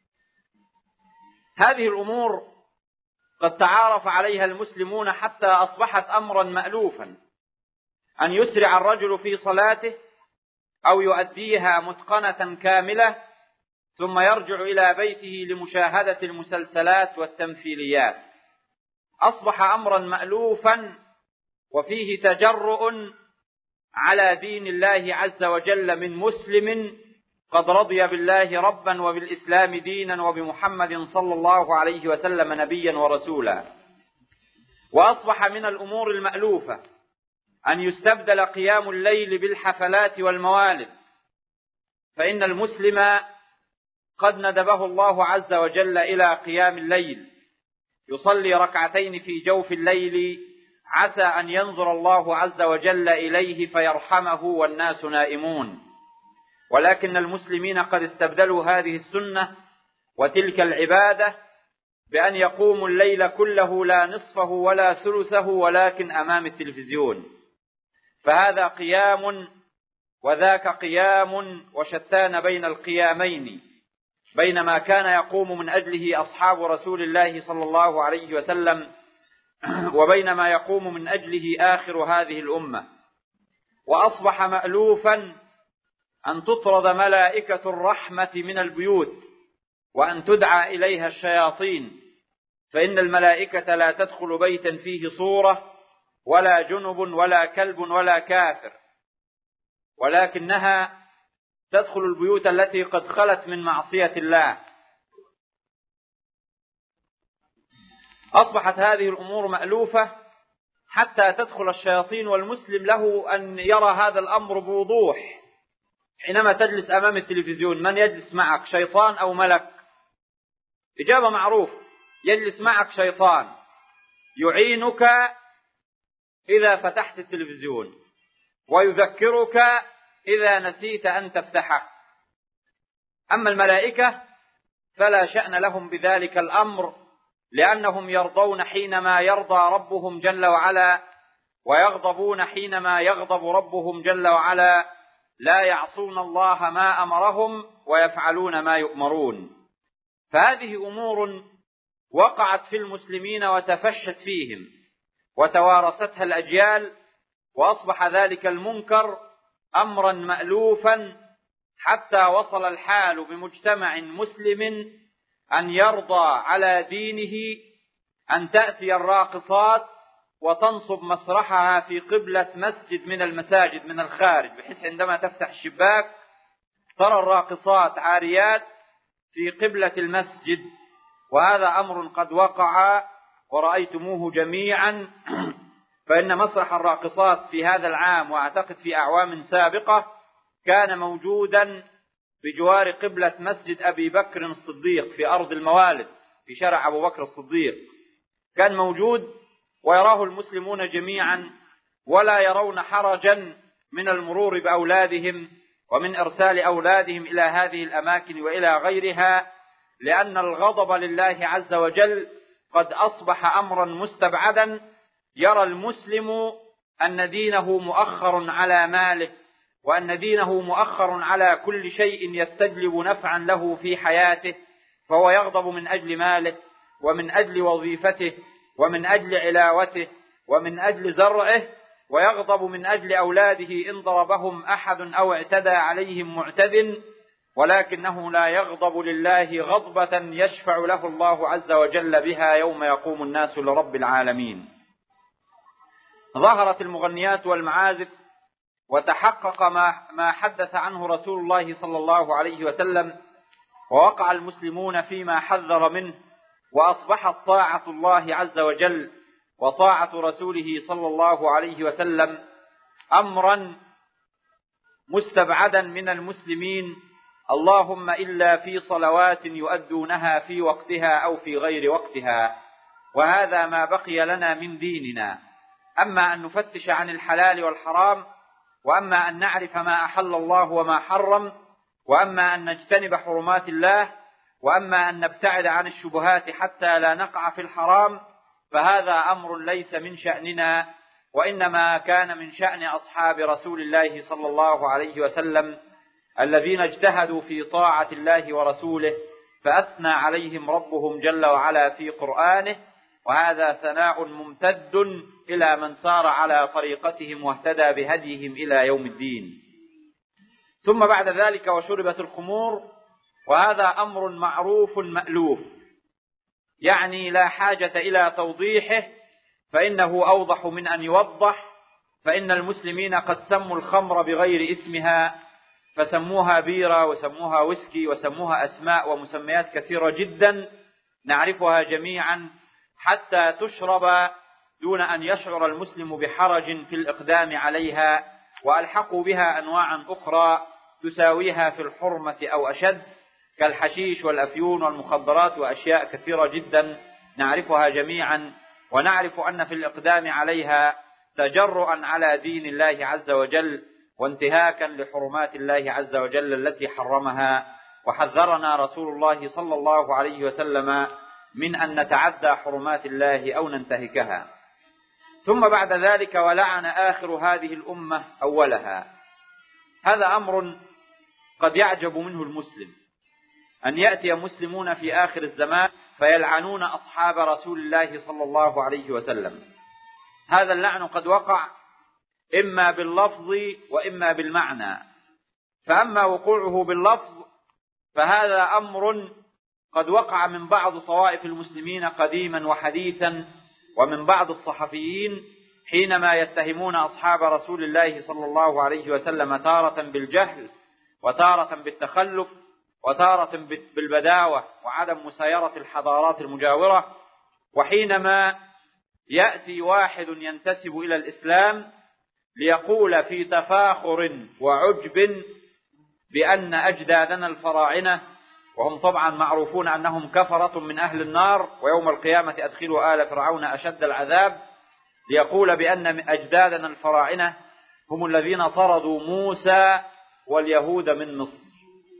هذه الأمور قد تعارف عليها المسلمون حتى أصبحت أمرا مألوفا، أن يسرع الرجل في صلاته أو يؤديها متقنة كاملة ثم يرجع إلى بيته لمشاهدة المسلسلات والتمثيليات. أصبح أمرا مألوفا وفيه تجرؤ على دين الله عز وجل من مسلم قد رضي بالله ربا وبالإسلام دينا وبمحمد صلى الله عليه وسلم نبيا ورسولا. وأصبح من الأمور المألوفة أن يستبدل قيام الليل بالحفلات والموالد، فإن المسلم قد ندبه الله عز وجل إلى قيام الليل، يصلي ركعتين في جوف الليل عسى أن ينظر الله عز وجل إليه فيرحمه والناس نائمون. ولكن المسلمين قد استبدلوا هذه السنة وتلك العبادة بأن يقوموا الليل كله لا نصفه ولا ثلثه ولكن أمام التلفزيون، فهذا قيام وذاك قيام، وشتان بين القيامين، بين ما كان يقوم من أجله أصحاب رسول الله صلى الله عليه وسلم وبين ما يقوم من أجله آخر هذه الأمة. وأصبح مألوفا أن تطرد ملائكة الرحمة من البيوت وأن تدعى إليها الشياطين، فإن الملائكة لا تدخل بيتا فيه صورة ولا جنب ولا كلب ولا كافر، ولكنها تدخل البيوت التي قد خلت من معصية الله. أصبحت هذه الأمور مألوفة حتى تدخل الشياطين، والمسلم له أن يرى هذا الأمر بوضوح. حينما تجلس أمام التلفزيون من يجلس معك، شيطان أو ملك؟ إجابة معروف، يجلس معك شيطان يعينك إذا فتحت التلفزيون ويذكرك إذا نسيت أن تفتحه. أما الملائكة فلا شأن لهم بذلك الأمر، لأنهم يرضون حينما يرضى ربهم جل وعلا، ويغضبون حينما يغضب ربهم جل وعلا، لا يعصون الله ما أمرهم ويفعلون ما يؤمرون. فهذه أمور وقعت في المسلمين وتفشت فيهم وتوارثتها الأجيال، وأصبح ذلك المنكر أمرا مألوفا، حتى وصل الحال بمجتمع مسلم أن يرضى على دينه أن تأتي الراقصات وتنصب مسرحها في قبلة مسجد من المساجد من الخارج، بحيث عندما تفتح الشباك ترى الراقصات عاريات في قبلة المسجد. وهذا أمر قد وقع ورأيتموه جميعا، فإن مسرح الراقصات في هذا العام وأعتقد في أعوام سابقة كان موجودا بجوار قبلة مسجد أبي بكر الصديق في أرض الموالد في شارع أبو بكر الصديق، كان موجود ويراه المسلمون جميعا، ولا يرون حرجا من المرور بأولادهم ومن إرسال أولادهم إلى هذه الأماكن وإلى غيرها، لأن الغضب لله عز وجل قد أصبح أمرا مستبعدا، يرى المسلم أن دينه مؤخر على ماله، وأن دينه مؤخر على كل شيء يستجلب نفعا له في حياته، فهو يغضب من أجل ماله ومن أجل وظيفته ومن أجل علاوته ومن أجل زرعه، ويغضب من أجل أولاده إن ضربهم أحد أو اعتدى عليهم معتد، ولكنه لا يغضب لله غضبة يشفع له الله عز وجل بها يوم يقوم الناس لرب العالمين. ظهرت المغنيات والمعازف، وتحقق ما ما حدث عنه رسول الله صلى الله عليه وسلم، ووقع المسلمون فيما حذر منه، وأصبحت طاعة الله عز وجل وطاعة رسوله صلى الله عليه وسلم أمرا مستبعدا من المسلمين، اللهم إلا في صلوات يؤدونها في وقتها أو في غير وقتها، وهذا ما بقي لنا من ديننا. أما أن نفتش عن الحلال والحرام، وأما أن نعرف ما أحل الله وما حرم، وأما أن نجتنب حرمات الله، وأما أن نبتعد عن الشبهات حتى لا نقع في الحرام، فهذا أمر ليس من شأننا، وإنما كان من شأن أصحاب رسول الله صلى الله عليه وسلم الذين اجتهدوا في طاعة الله ورسوله، فأثنى عليهم ربهم جل وعلا في قرآنه، وهذا ثناء ممتد إلى من سار على طريقتهم واهتدى بهديهم إلى يوم الدين. ثم بعد ذلك وشربت الخمور، وهذا أمر معروف مألوف، يعني لا حاجة إلى توضيحه، فإنه أوضح من أن يوضح. فإن المسلمين قد سموا الخمر بغير اسمها، فسموها بيرة وسموها ويسكي وسموها أسماء ومسميات كثيرة جدا نعرفها جميعا، حتى تشرب دون أن يشعر المسلم بحرج في الإقدام عليها، وألحقوا بها أنواعا أخرى تساويها في الحرمة أو أشد، كالحشيش والأفيون والمخدرات وأشياء كثيرة جدا نعرفها جميعا، ونعرف أن في الإقدام عليها تجرؤا على دين الله عز وجل، وانتهاكا لحرمات الله عز وجل التي حرمها. وحذرنا رسول الله صلى الله عليه وسلم من أن نتعدى حرمات الله أو ننتهكها. ثم بعد ذلك ولعن آخر هذه الأمة أولها. هذا أمر قد يعجب منه المسلم، أن يأتي مسلمون في آخر الزمان فيلعنون أصحاب رسول الله صلى الله عليه وسلم. هذا اللعن قد وقع إما باللفظ وإما بالمعنى، فأما وقوعه باللفظ فهذا أمر قد وقع من بعض طوائف المسلمين قديما وحديثا، ومن بعض الصحفيين حينما يتهمون أصحاب رسول الله صلى الله عليه وسلم تارة بالجهل، وتارة بالتخلف، وتارة بالبداوة وعدم مسايرة الحضارات المجاورة. وحينما يأتي واحد ينتسب إلى الإسلام ليقول في تفاخر وعجب بأن أجدادنا الفراعنة، وهم طبعا معروفون أنهم كفرة من أهل النار، ويوم القيامة أدخلوا آل فرعون أشد العذاب، ليقول بأن أجدادنا الفراعنة هم الذين طردوا موسى واليهود من مصر.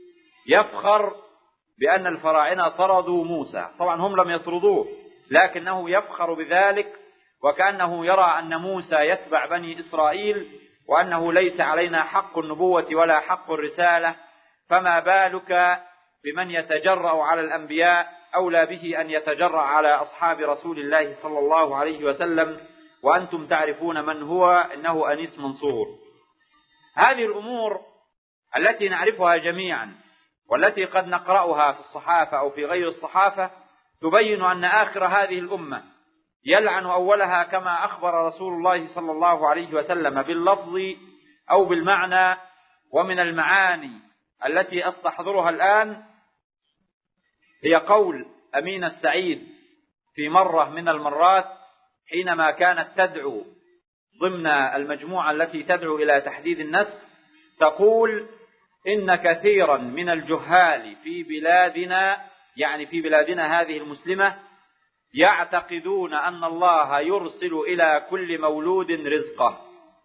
يفخر بأن الفراعنة طردوا موسى، طبعا هم لم يطردوه، لكنه يفخر بذلك، وكأنه يرى أن موسى يتبع بني إسرائيل، وأنه ليس علينا حق النبوة ولا حق الرسالة، فما بالك بمن يتجرأ على الأنبياء؟ أولى به أن يتجرأ على أصحاب رسول الله صلى الله عليه وسلم، وأنتم تعرفون من هو، إنه أنيس منصور. هذه الأمور التي نعرفها جميعا، والتي قد نقرأها في الصحافة أو في غير الصحافة، تبين أن آخر هذه الأمة يلعن أولها كما أخبر رسول الله صلى الله عليه وسلم باللفظ أو بالمعنى. ومن المعاني التي أستحضرها الآن هي قول أمين السعيد في مرة من المرات حينما كانت تدعو ضمن المجموعة التي تدعو إلى تحديد النسل، تقول إن كثيرا من الجهال في بلادنا، يعني في بلادنا هذه المسلمة، يعتقدون أن الله يرسل إلى كل مولود رزقه.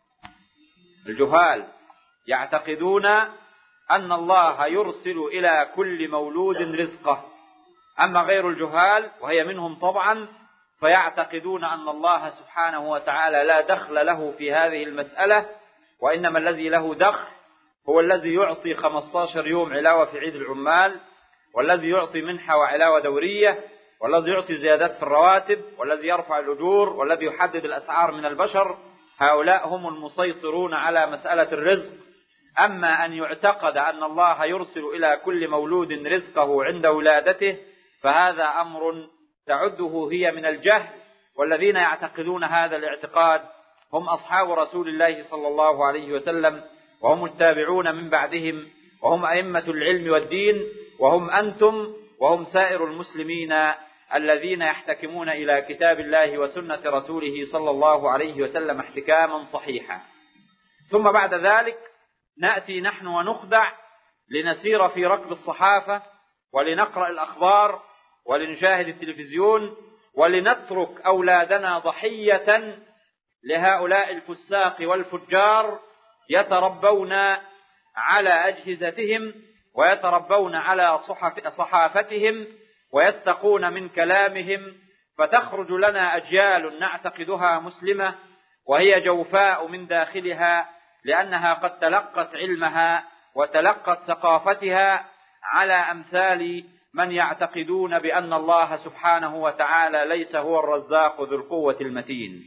الجهال يعتقدون أن الله يرسل إلى كل مولود رزقه. أما غير الجهال وهي منهم طبعا، فيعتقدون أن الله سبحانه وتعالى لا دخل له في هذه المسألة، وإنما الذي له دخل هو الذي يعطي خمسة عشر يوم علاوة في عيد العمال، والذي يعطي منحة وعلاوة دورية، والذي يعطي زيادات في الرواتب، والذي يرفع الأجور، والذي يحدد الأسعار من البشر. هؤلاء هم المسيطرون على مسألة الرزق. أما أن يعتقد أن الله يرسل إلى كل مولود رزقه عند ولادته فهذا أمر تعده هي من الجهل، والذين يعتقدون هذا الاعتقاد هم أصحاب رسول الله صلى الله عليه وسلم، وهم التابعون من بعدهم، وهم أئمة العلم والدين، وهم أنتم، وهم سائر المسلمين الذين يحتكمون إلى كتاب الله وسنة رسوله صلى الله عليه وسلم احتكاما صحيحا. ثم بعد ذلك نأتي نحن ونخدع لنسير في ركب الصحافة، ولنقرأ الأخبار، ولنشاهد التلفزيون، ولنترك أولادنا ضحية لهؤلاء الفساق والفجار يتربون على أجهزتهم، ويتربون على صحف صحافتهم، ويستقون من كلامهم، فتخرج لنا أجيال نعتقدها مسلمة وهي جوفاء من داخلها، لأنها قد تلقت علمها وتلقت ثقافتها على أمثال من يعتقدون بأن الله سبحانه وتعالى ليس هو الرزاق ذو القوة المتين.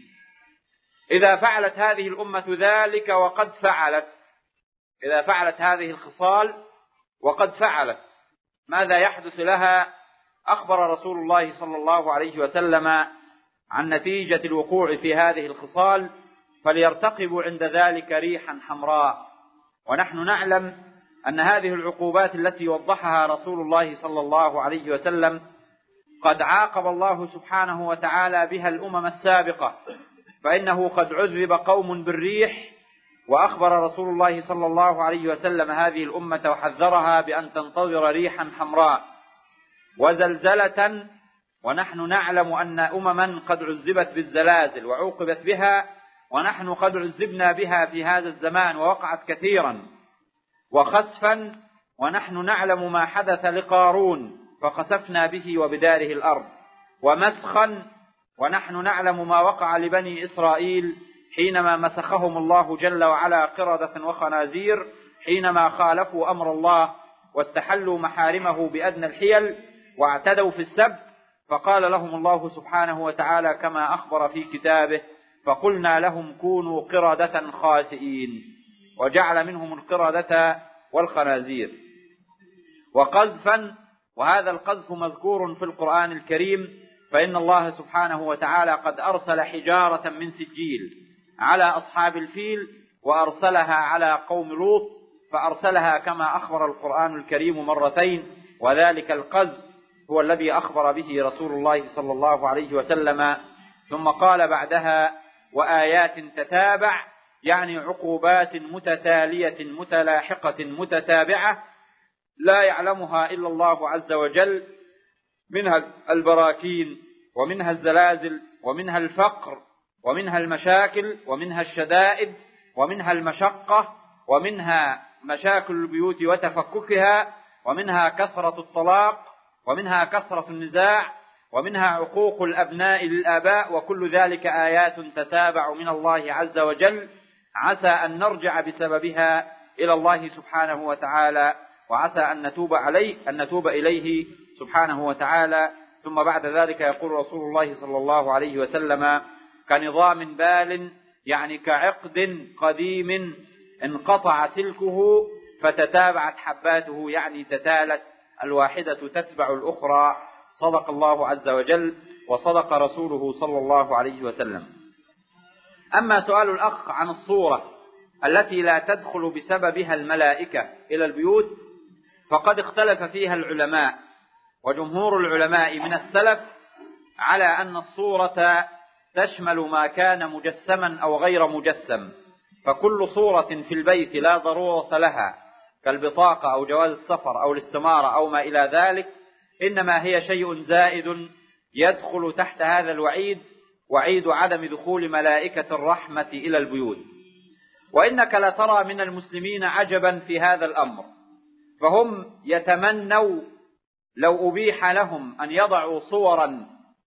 إذا فعلت هذه الأمة ذلك وقد فعلت، إذا فعلت هذه الخصال وقد فعلت، ماذا يحدث لها؟ أخبر رسول الله صلى الله عليه وسلم عن نتيجة الوقوع في هذه الخصال: فليرتقبوا عند ذلك ريحا حمراء. ونحن نعلم أن هذه العقوبات التي وضحها رسول الله صلى الله عليه وسلم قد عاقب الله سبحانه وتعالى بها الأمم السابقة، فإنه قد عذب قوم بالريح، وأخبر رسول الله صلى الله عليه وسلم هذه الأمة وحذرها بأن تنتظر ريحا حمراء وزلزلة. ونحن نعلم أن أمما قد عذبت بالزلازل وعوقبت بها، ونحن قد عذبنا بها في هذا الزمان ووقعت كثيرا. وخسفا، ونحن نعلم ما حدث لقارون فخسفنا به وبداره الأرض. ومسخا، ونحن نعلم ما وقع لبني إسرائيل حينما مسخهم الله جل وعلا قردة وخنازير، حينما خالفوا أمر الله واستحلوا محارمه بأدنى الحيل واعتدوا في السبت، فقال لهم الله سبحانه وتعالى كما أخبر في كتابه: فقلنا لهم كونوا قردة خاسئين، وجعل منهم القردة والخنازير. وقذفا، وهذا القذف مذكور في القرآن الكريم، فإن الله سبحانه وتعالى قد أرسل حجارة من سجيل على أصحاب الفيل، وأرسلها على قوم لوط، فأرسلها كما أخبر القرآن الكريم مرتين، وذلك القذف هو الذي أخبر به رسول الله صلى الله عليه وسلم. ثم قال بعدها: وآيات تتابع، يعني عقوبات متتالية متلاحقة متتابعة لا يعلمها إلا الله عز وجل، منها البراكين، ومنها الزلازل، ومنها الفقر، ومنها المشاكل، ومنها الشدائد، ومنها المشقة، ومنها مشاكل البيوت وتفككها، ومنها كثرة الطلاق، ومنها كثرة النزاع، ومنها عقوق الأبناء للآباء. وكل ذلك آيات تتابع من الله عز وجل، عسى أن نرجع بسببها إلى الله سبحانه وتعالى، وعسى أن نتوب عليه أن نتوب إليه سبحانه وتعالى. ثم بعد ذلك يقول رسول الله صلى الله عليه وسلم: كنظام بال، يعني كعقد قديم انقطع سلكه فتتابعت حباته، يعني تتالت الواحدة تتبع الأخرى. صدق الله عز وجل وصدق رسوله صلى الله عليه وسلم. أما سؤال الأخ عن الصورة التي لا تدخل بسببها الملائكة إلى البيوت، فقد اختلف فيها العلماء، وجمهور العلماء من السلف على أن الصورة تشمل ما كان مجسما أو غير مجسم، فكل صورة في البيت لا ضرورة لها كالبطاقة أو جواز السفر أو الاستمارة أو ما إلى ذلك، إنما هي شيء زائد يدخل تحت هذا الوعيد، وعيد عدم دخول ملائكة الرحمة إلى البيوت. وإنك لترى من المسلمين عجبا في هذا الأمر، فهم يتمنوا لو أبيح لهم أن يضعوا صورا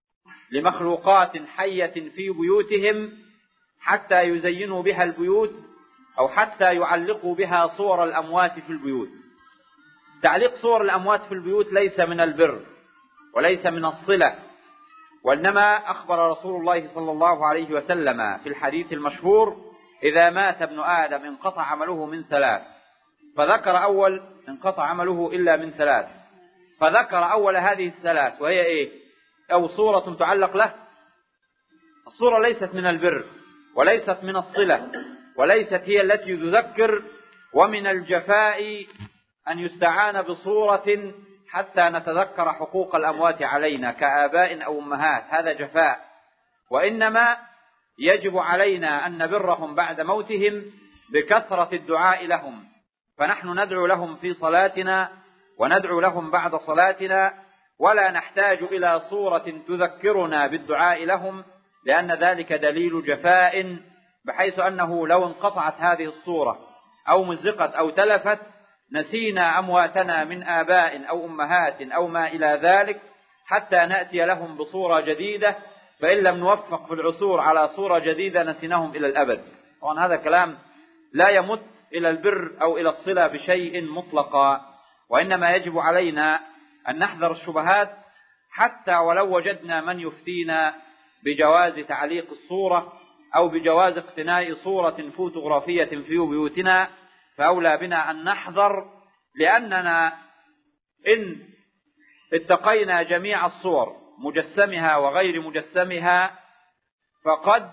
لمخلوقات حية في بيوتهم حتى يزينوا بها البيوت أو حتى يعلقوا بها صور الأموات في البيوت. تعليق صور الأموات في البيوت ليس من البر وليس من الصلة، وإنما أخبر رسول الله صلى الله عليه وسلم في الحديث المشهور: إذا مات ابن آدم انقطع عمله من ثلاث، فذكر أول انقطع عمله إلا من ثلاث، فذكر أول هذه الثلاث وهي إيه؟ أو صورة تعلق له. الصورة ليست من البر وليست من الصلة وليست هي التي تذكر، ومن الجفاء أن يستعان بصورة حتى نتذكر حقوق الأموات علينا كآباء أو أمهات، هذا جفاء. وإنما يجب علينا أن نبرهم بعد موتهم بكثرة الدعاء لهم، فنحن ندعو لهم في صلاتنا وندعو لهم بعد صلاتنا، ولا نحتاج إلى صورة تذكرنا بالدعاء لهم، لأن ذلك دليل جفاء، بحيث أنه لو انقطعت هذه الصورة أو مزقت أو تلفت نسينا أمواتنا من آباء أو أمهات أو ما إلى ذلك حتى نأتي لهم بصورة جديدة، فإن لم نوفق في العثور على صورة جديدة نسيناهم إلى الأبد. طبعا هذا كلام لا يمت إلى البر أو إلى الصلة بشيء مطلقا، وإنما يجب علينا أن نحذر الشبهات، حتى ولو وجدنا من يفتينا بجواز تعليق الصورة أو بجواز اقتناء صورة فوتوغرافية في بيوتنا، فأولى بنا أن نحذر، لأننا إن اتقينا جميع الصور مجسمها وغير مجسمها فقد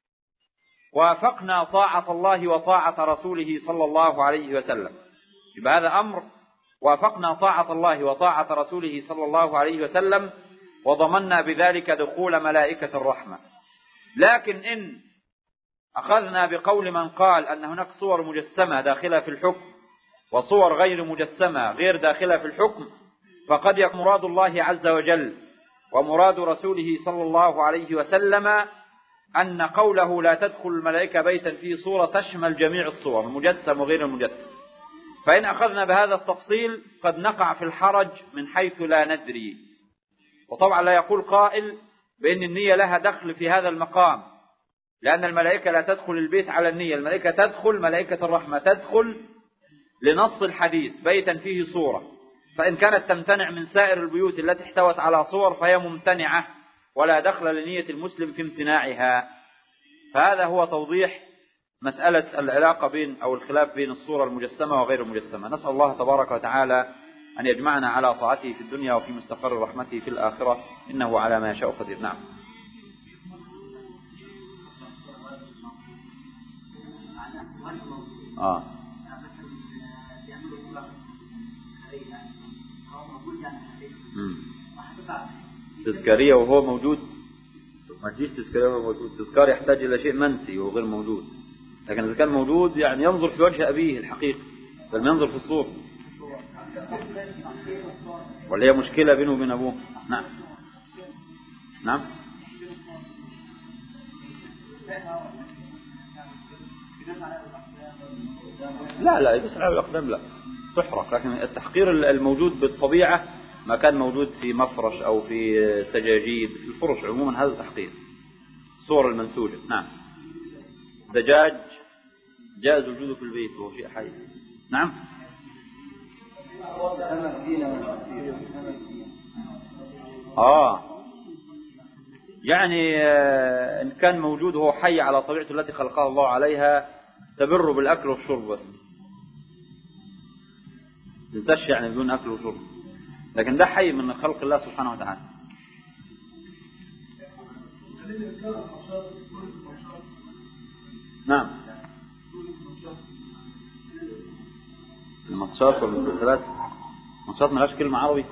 وافقنا طاعة الله وطاعة رسوله صلى الله عليه وسلم. بهذا أمر وافقنا طاعة الله وطاعة رسوله صلى الله عليه وسلم، وضمنا بذلك دخول ملائكة الرحمة. لكن إن أخذنا بقول من قال أن هناك صور مجسمة داخلة في الحكم وصور غير مجسمة غير داخلة في الحكم، فقد يكون مراد الله عز وجل ومراد رسوله صلى الله عليه وسلم أن قوله لا تدخل الملائكة بيتا فيه صورة تشمل جميع الصور المجسم وغير المجسم. فإن أخذنا بهذا التفصيل قد نقع في الحرج من حيث لا ندري. وطبعا لا يقول قائل بأن النية لها دخل في هذا المقام، لأن الملائكة لا تدخل البيت على النية، الملائكة تدخل ملائكة الرحمة تدخل لنص الحديث بيتا فيه صورة، فإن كانت تمتنع من سائر البيوت التي احتوت على صور فهي ممتنعة ولا دخل لنية المسلم في امتناعها. فهذا هو توضيح مسألة العلاقة بين أو الخلاف بين الصورة المجسمة وغير المجسمة. نسأل الله تبارك وتعالى أن يجمعنا على طاعته في الدنيا وفي مستقر رحمته في الآخرة، إنه على ما يشاء قدير. نعم. آه. تذكارية وهو موجود، ما تجيش تذكارية وهو موجود. تذكار يحتاج إلى شيء منسي وهو غير موجود، لكن إذا كان موجود يعني ينظر في وجه أبيه الحقيقي بل ينظر في الصور، ولا هي مشكلة بينه وبين أبوه. نعم نعم. لا لا يدوس على الأقدام لا تحرق، لكن التحقير الموجود بالطبيعة ما كان موجود في مفرش أو في سجاجيد، في الفرش عموما هذا تحقير. صور المنسوجة. نعم. دجاج جائز وجوده في البيت وهو شيء حي. نعم. آه يعني إن كان موجود وهو حي على طبيعته التي خلقها الله عليها تبر بالأكل والشرب بس، تنسش يعني بدون أكل وشرب، لكن ده حي من خلق الله سبحانه وتعالى. نعم. الماتشات والمسلسلات، الماتشات ملهاش كلمة عربي.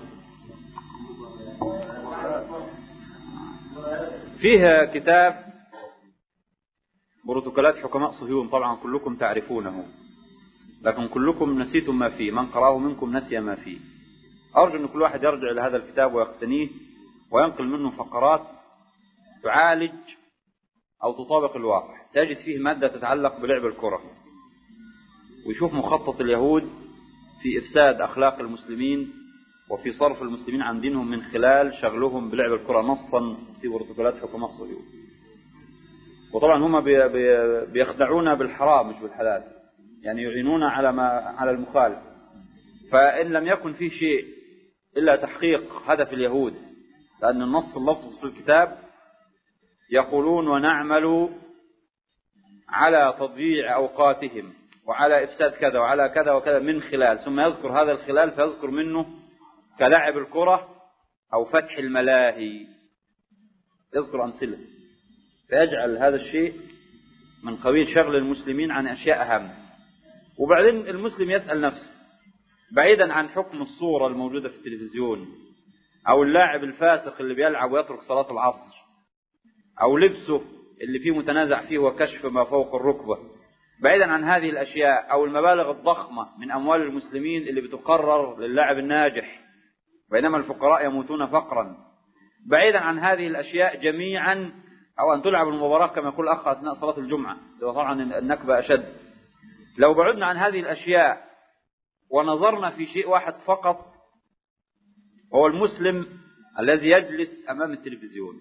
فيها كتاب بروتوكولات حكماء صهيون، طبعا كلكم تعرفونه لكن كلكم نسيتم ما فيه، من قرأه منكم نسي ما فيه. أرجو أن كل واحد يرجع إلى هذا الكتاب ويقتنيه وينقل منه فقرات تعالج أو تطابق الواقع. سيجد فيه مادة تتعلق بلعب الكرة، ويشوف مخطط اليهود في إفساد أخلاق المسلمين وفي صرف المسلمين عن دينهم من خلال شغلهم بلعب الكرة نصا في بروتوكولات حكومات صهيون. وطبعا هم بيخدعونا بالحرام مش بالحلال، يعني يعينون على ما على المخالف. فإن لم يكن فيه شيء إلا تحقيق هدف اليهود، لأن النص اللفظ في الكتاب يقولون ونعمل على تضييع أوقاتهم وعلى إفساد كذا وعلى كذا وكذا من خلال، ثم يذكر هذا الخلال فيذكر منه كلعب الكرة أو فتح الملاهي، يذكر أمثلة، فيجعل هذا الشيء من قبيل شغل المسلمين عن أشياء أهم. وبعدين المسلم يسأل نفسه، بعيدا عن حكم الصورة الموجودة في التلفزيون أو اللاعب الفاسق اللي بيلعب ويترك صلاة العصر أو لبسه اللي فيه متنازع فيه وكشف ما فوق الركبة، بعيدا عن هذه الأشياء أو المبالغ الضخمة من أموال المسلمين اللي بتقرر للاعب الناجح بينما الفقراء يموتون فقرا، بعيدا عن هذه الأشياء جميعا، أو أن تلعب المباراة كما يقول الأخ أثناء صلاة الجمعة، طبعا النكبة أشد. لو بعدنا عن هذه الأشياء ونظرنا في شيء واحد فقط، هو المسلم الذي يجلس أمام التلفزيون،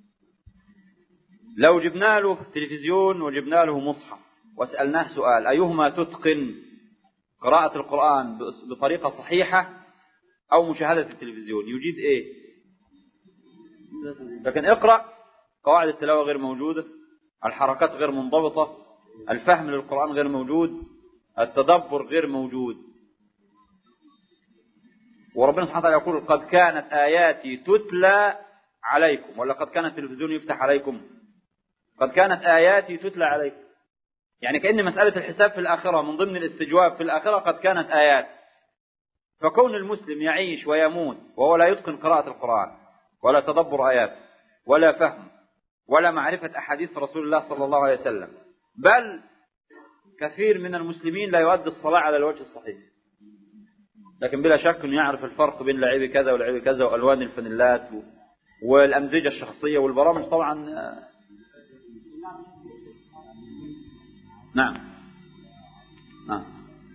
لو جبنا له تلفزيون وجبنا له مصحف وسألناه سؤال أيهما تتقن قراءة القرآن بطريقة صحيحة أو مشاهدة التلفزيون، يجيب إيه؟ لكن اقرأ قواعد التلاوة غير موجودة، الحركات غير منضبطة، الفهم للقرآن غير موجود، التدبر غير موجود. وربنا سبحانه وتعالى يقول قد كانت آياتي تتلى عليكم، ولا قد كان التلفزيون يفتح عليكم؟ قد كانت آياتي تتلى عليكم، يعني كأن مسألة الحساب في الآخرة من ضمن الاستجواب في الآخرة قد كانت آيات. فكون المسلم يعيش ويموت وهو لا يتقن قراءة القرآن ولا تدبر آيات ولا فهم ولا معرفة أحاديث رسول الله صلى الله عليه وسلم، بل كثير من المسلمين لا يؤدي الصلاة على الوجه الصحيح، لكن بلا شك أنه يعرف الفرق بين لعيب كذا ولعيب كذا وألوان الفانيلات والأمزجة الشخصية والبرامج طبعا. نعم نعم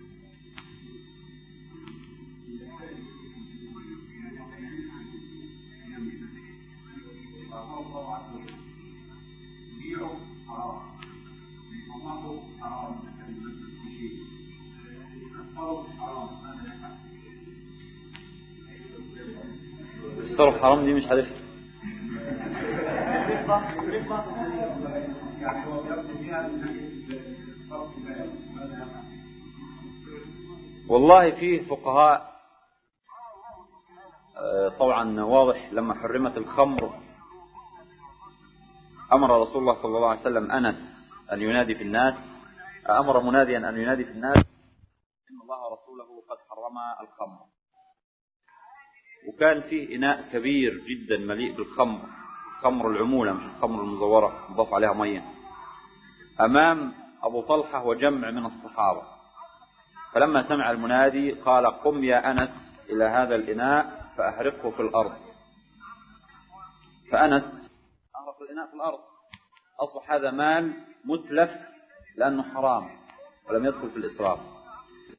الصرف حرام دي مش عارف. والله فيه فقهاء طبعا واضح لما حرمت الخمر أمر رسول الله صلى الله عليه وسلم أنس أن ينادي في الناس، أمر مناديا أن ينادي في الناس إن الله ورسوله قد حرم الخمر. وكان فيه إناء كبير جدا مليء بالخمر، خمر العمولة مش الخمر المزورة مضاف عليها مية، أمام أبو طلحة وجمع من الصحابة. فلما سمع المنادي قال قم يا أنس إلى هذا الإناء فأحرقه في الأرض. فأنس أحرق الإناء في الأرض، أصبح هذا مال متلف لأنه حرام ولم يدخل في الإسراف.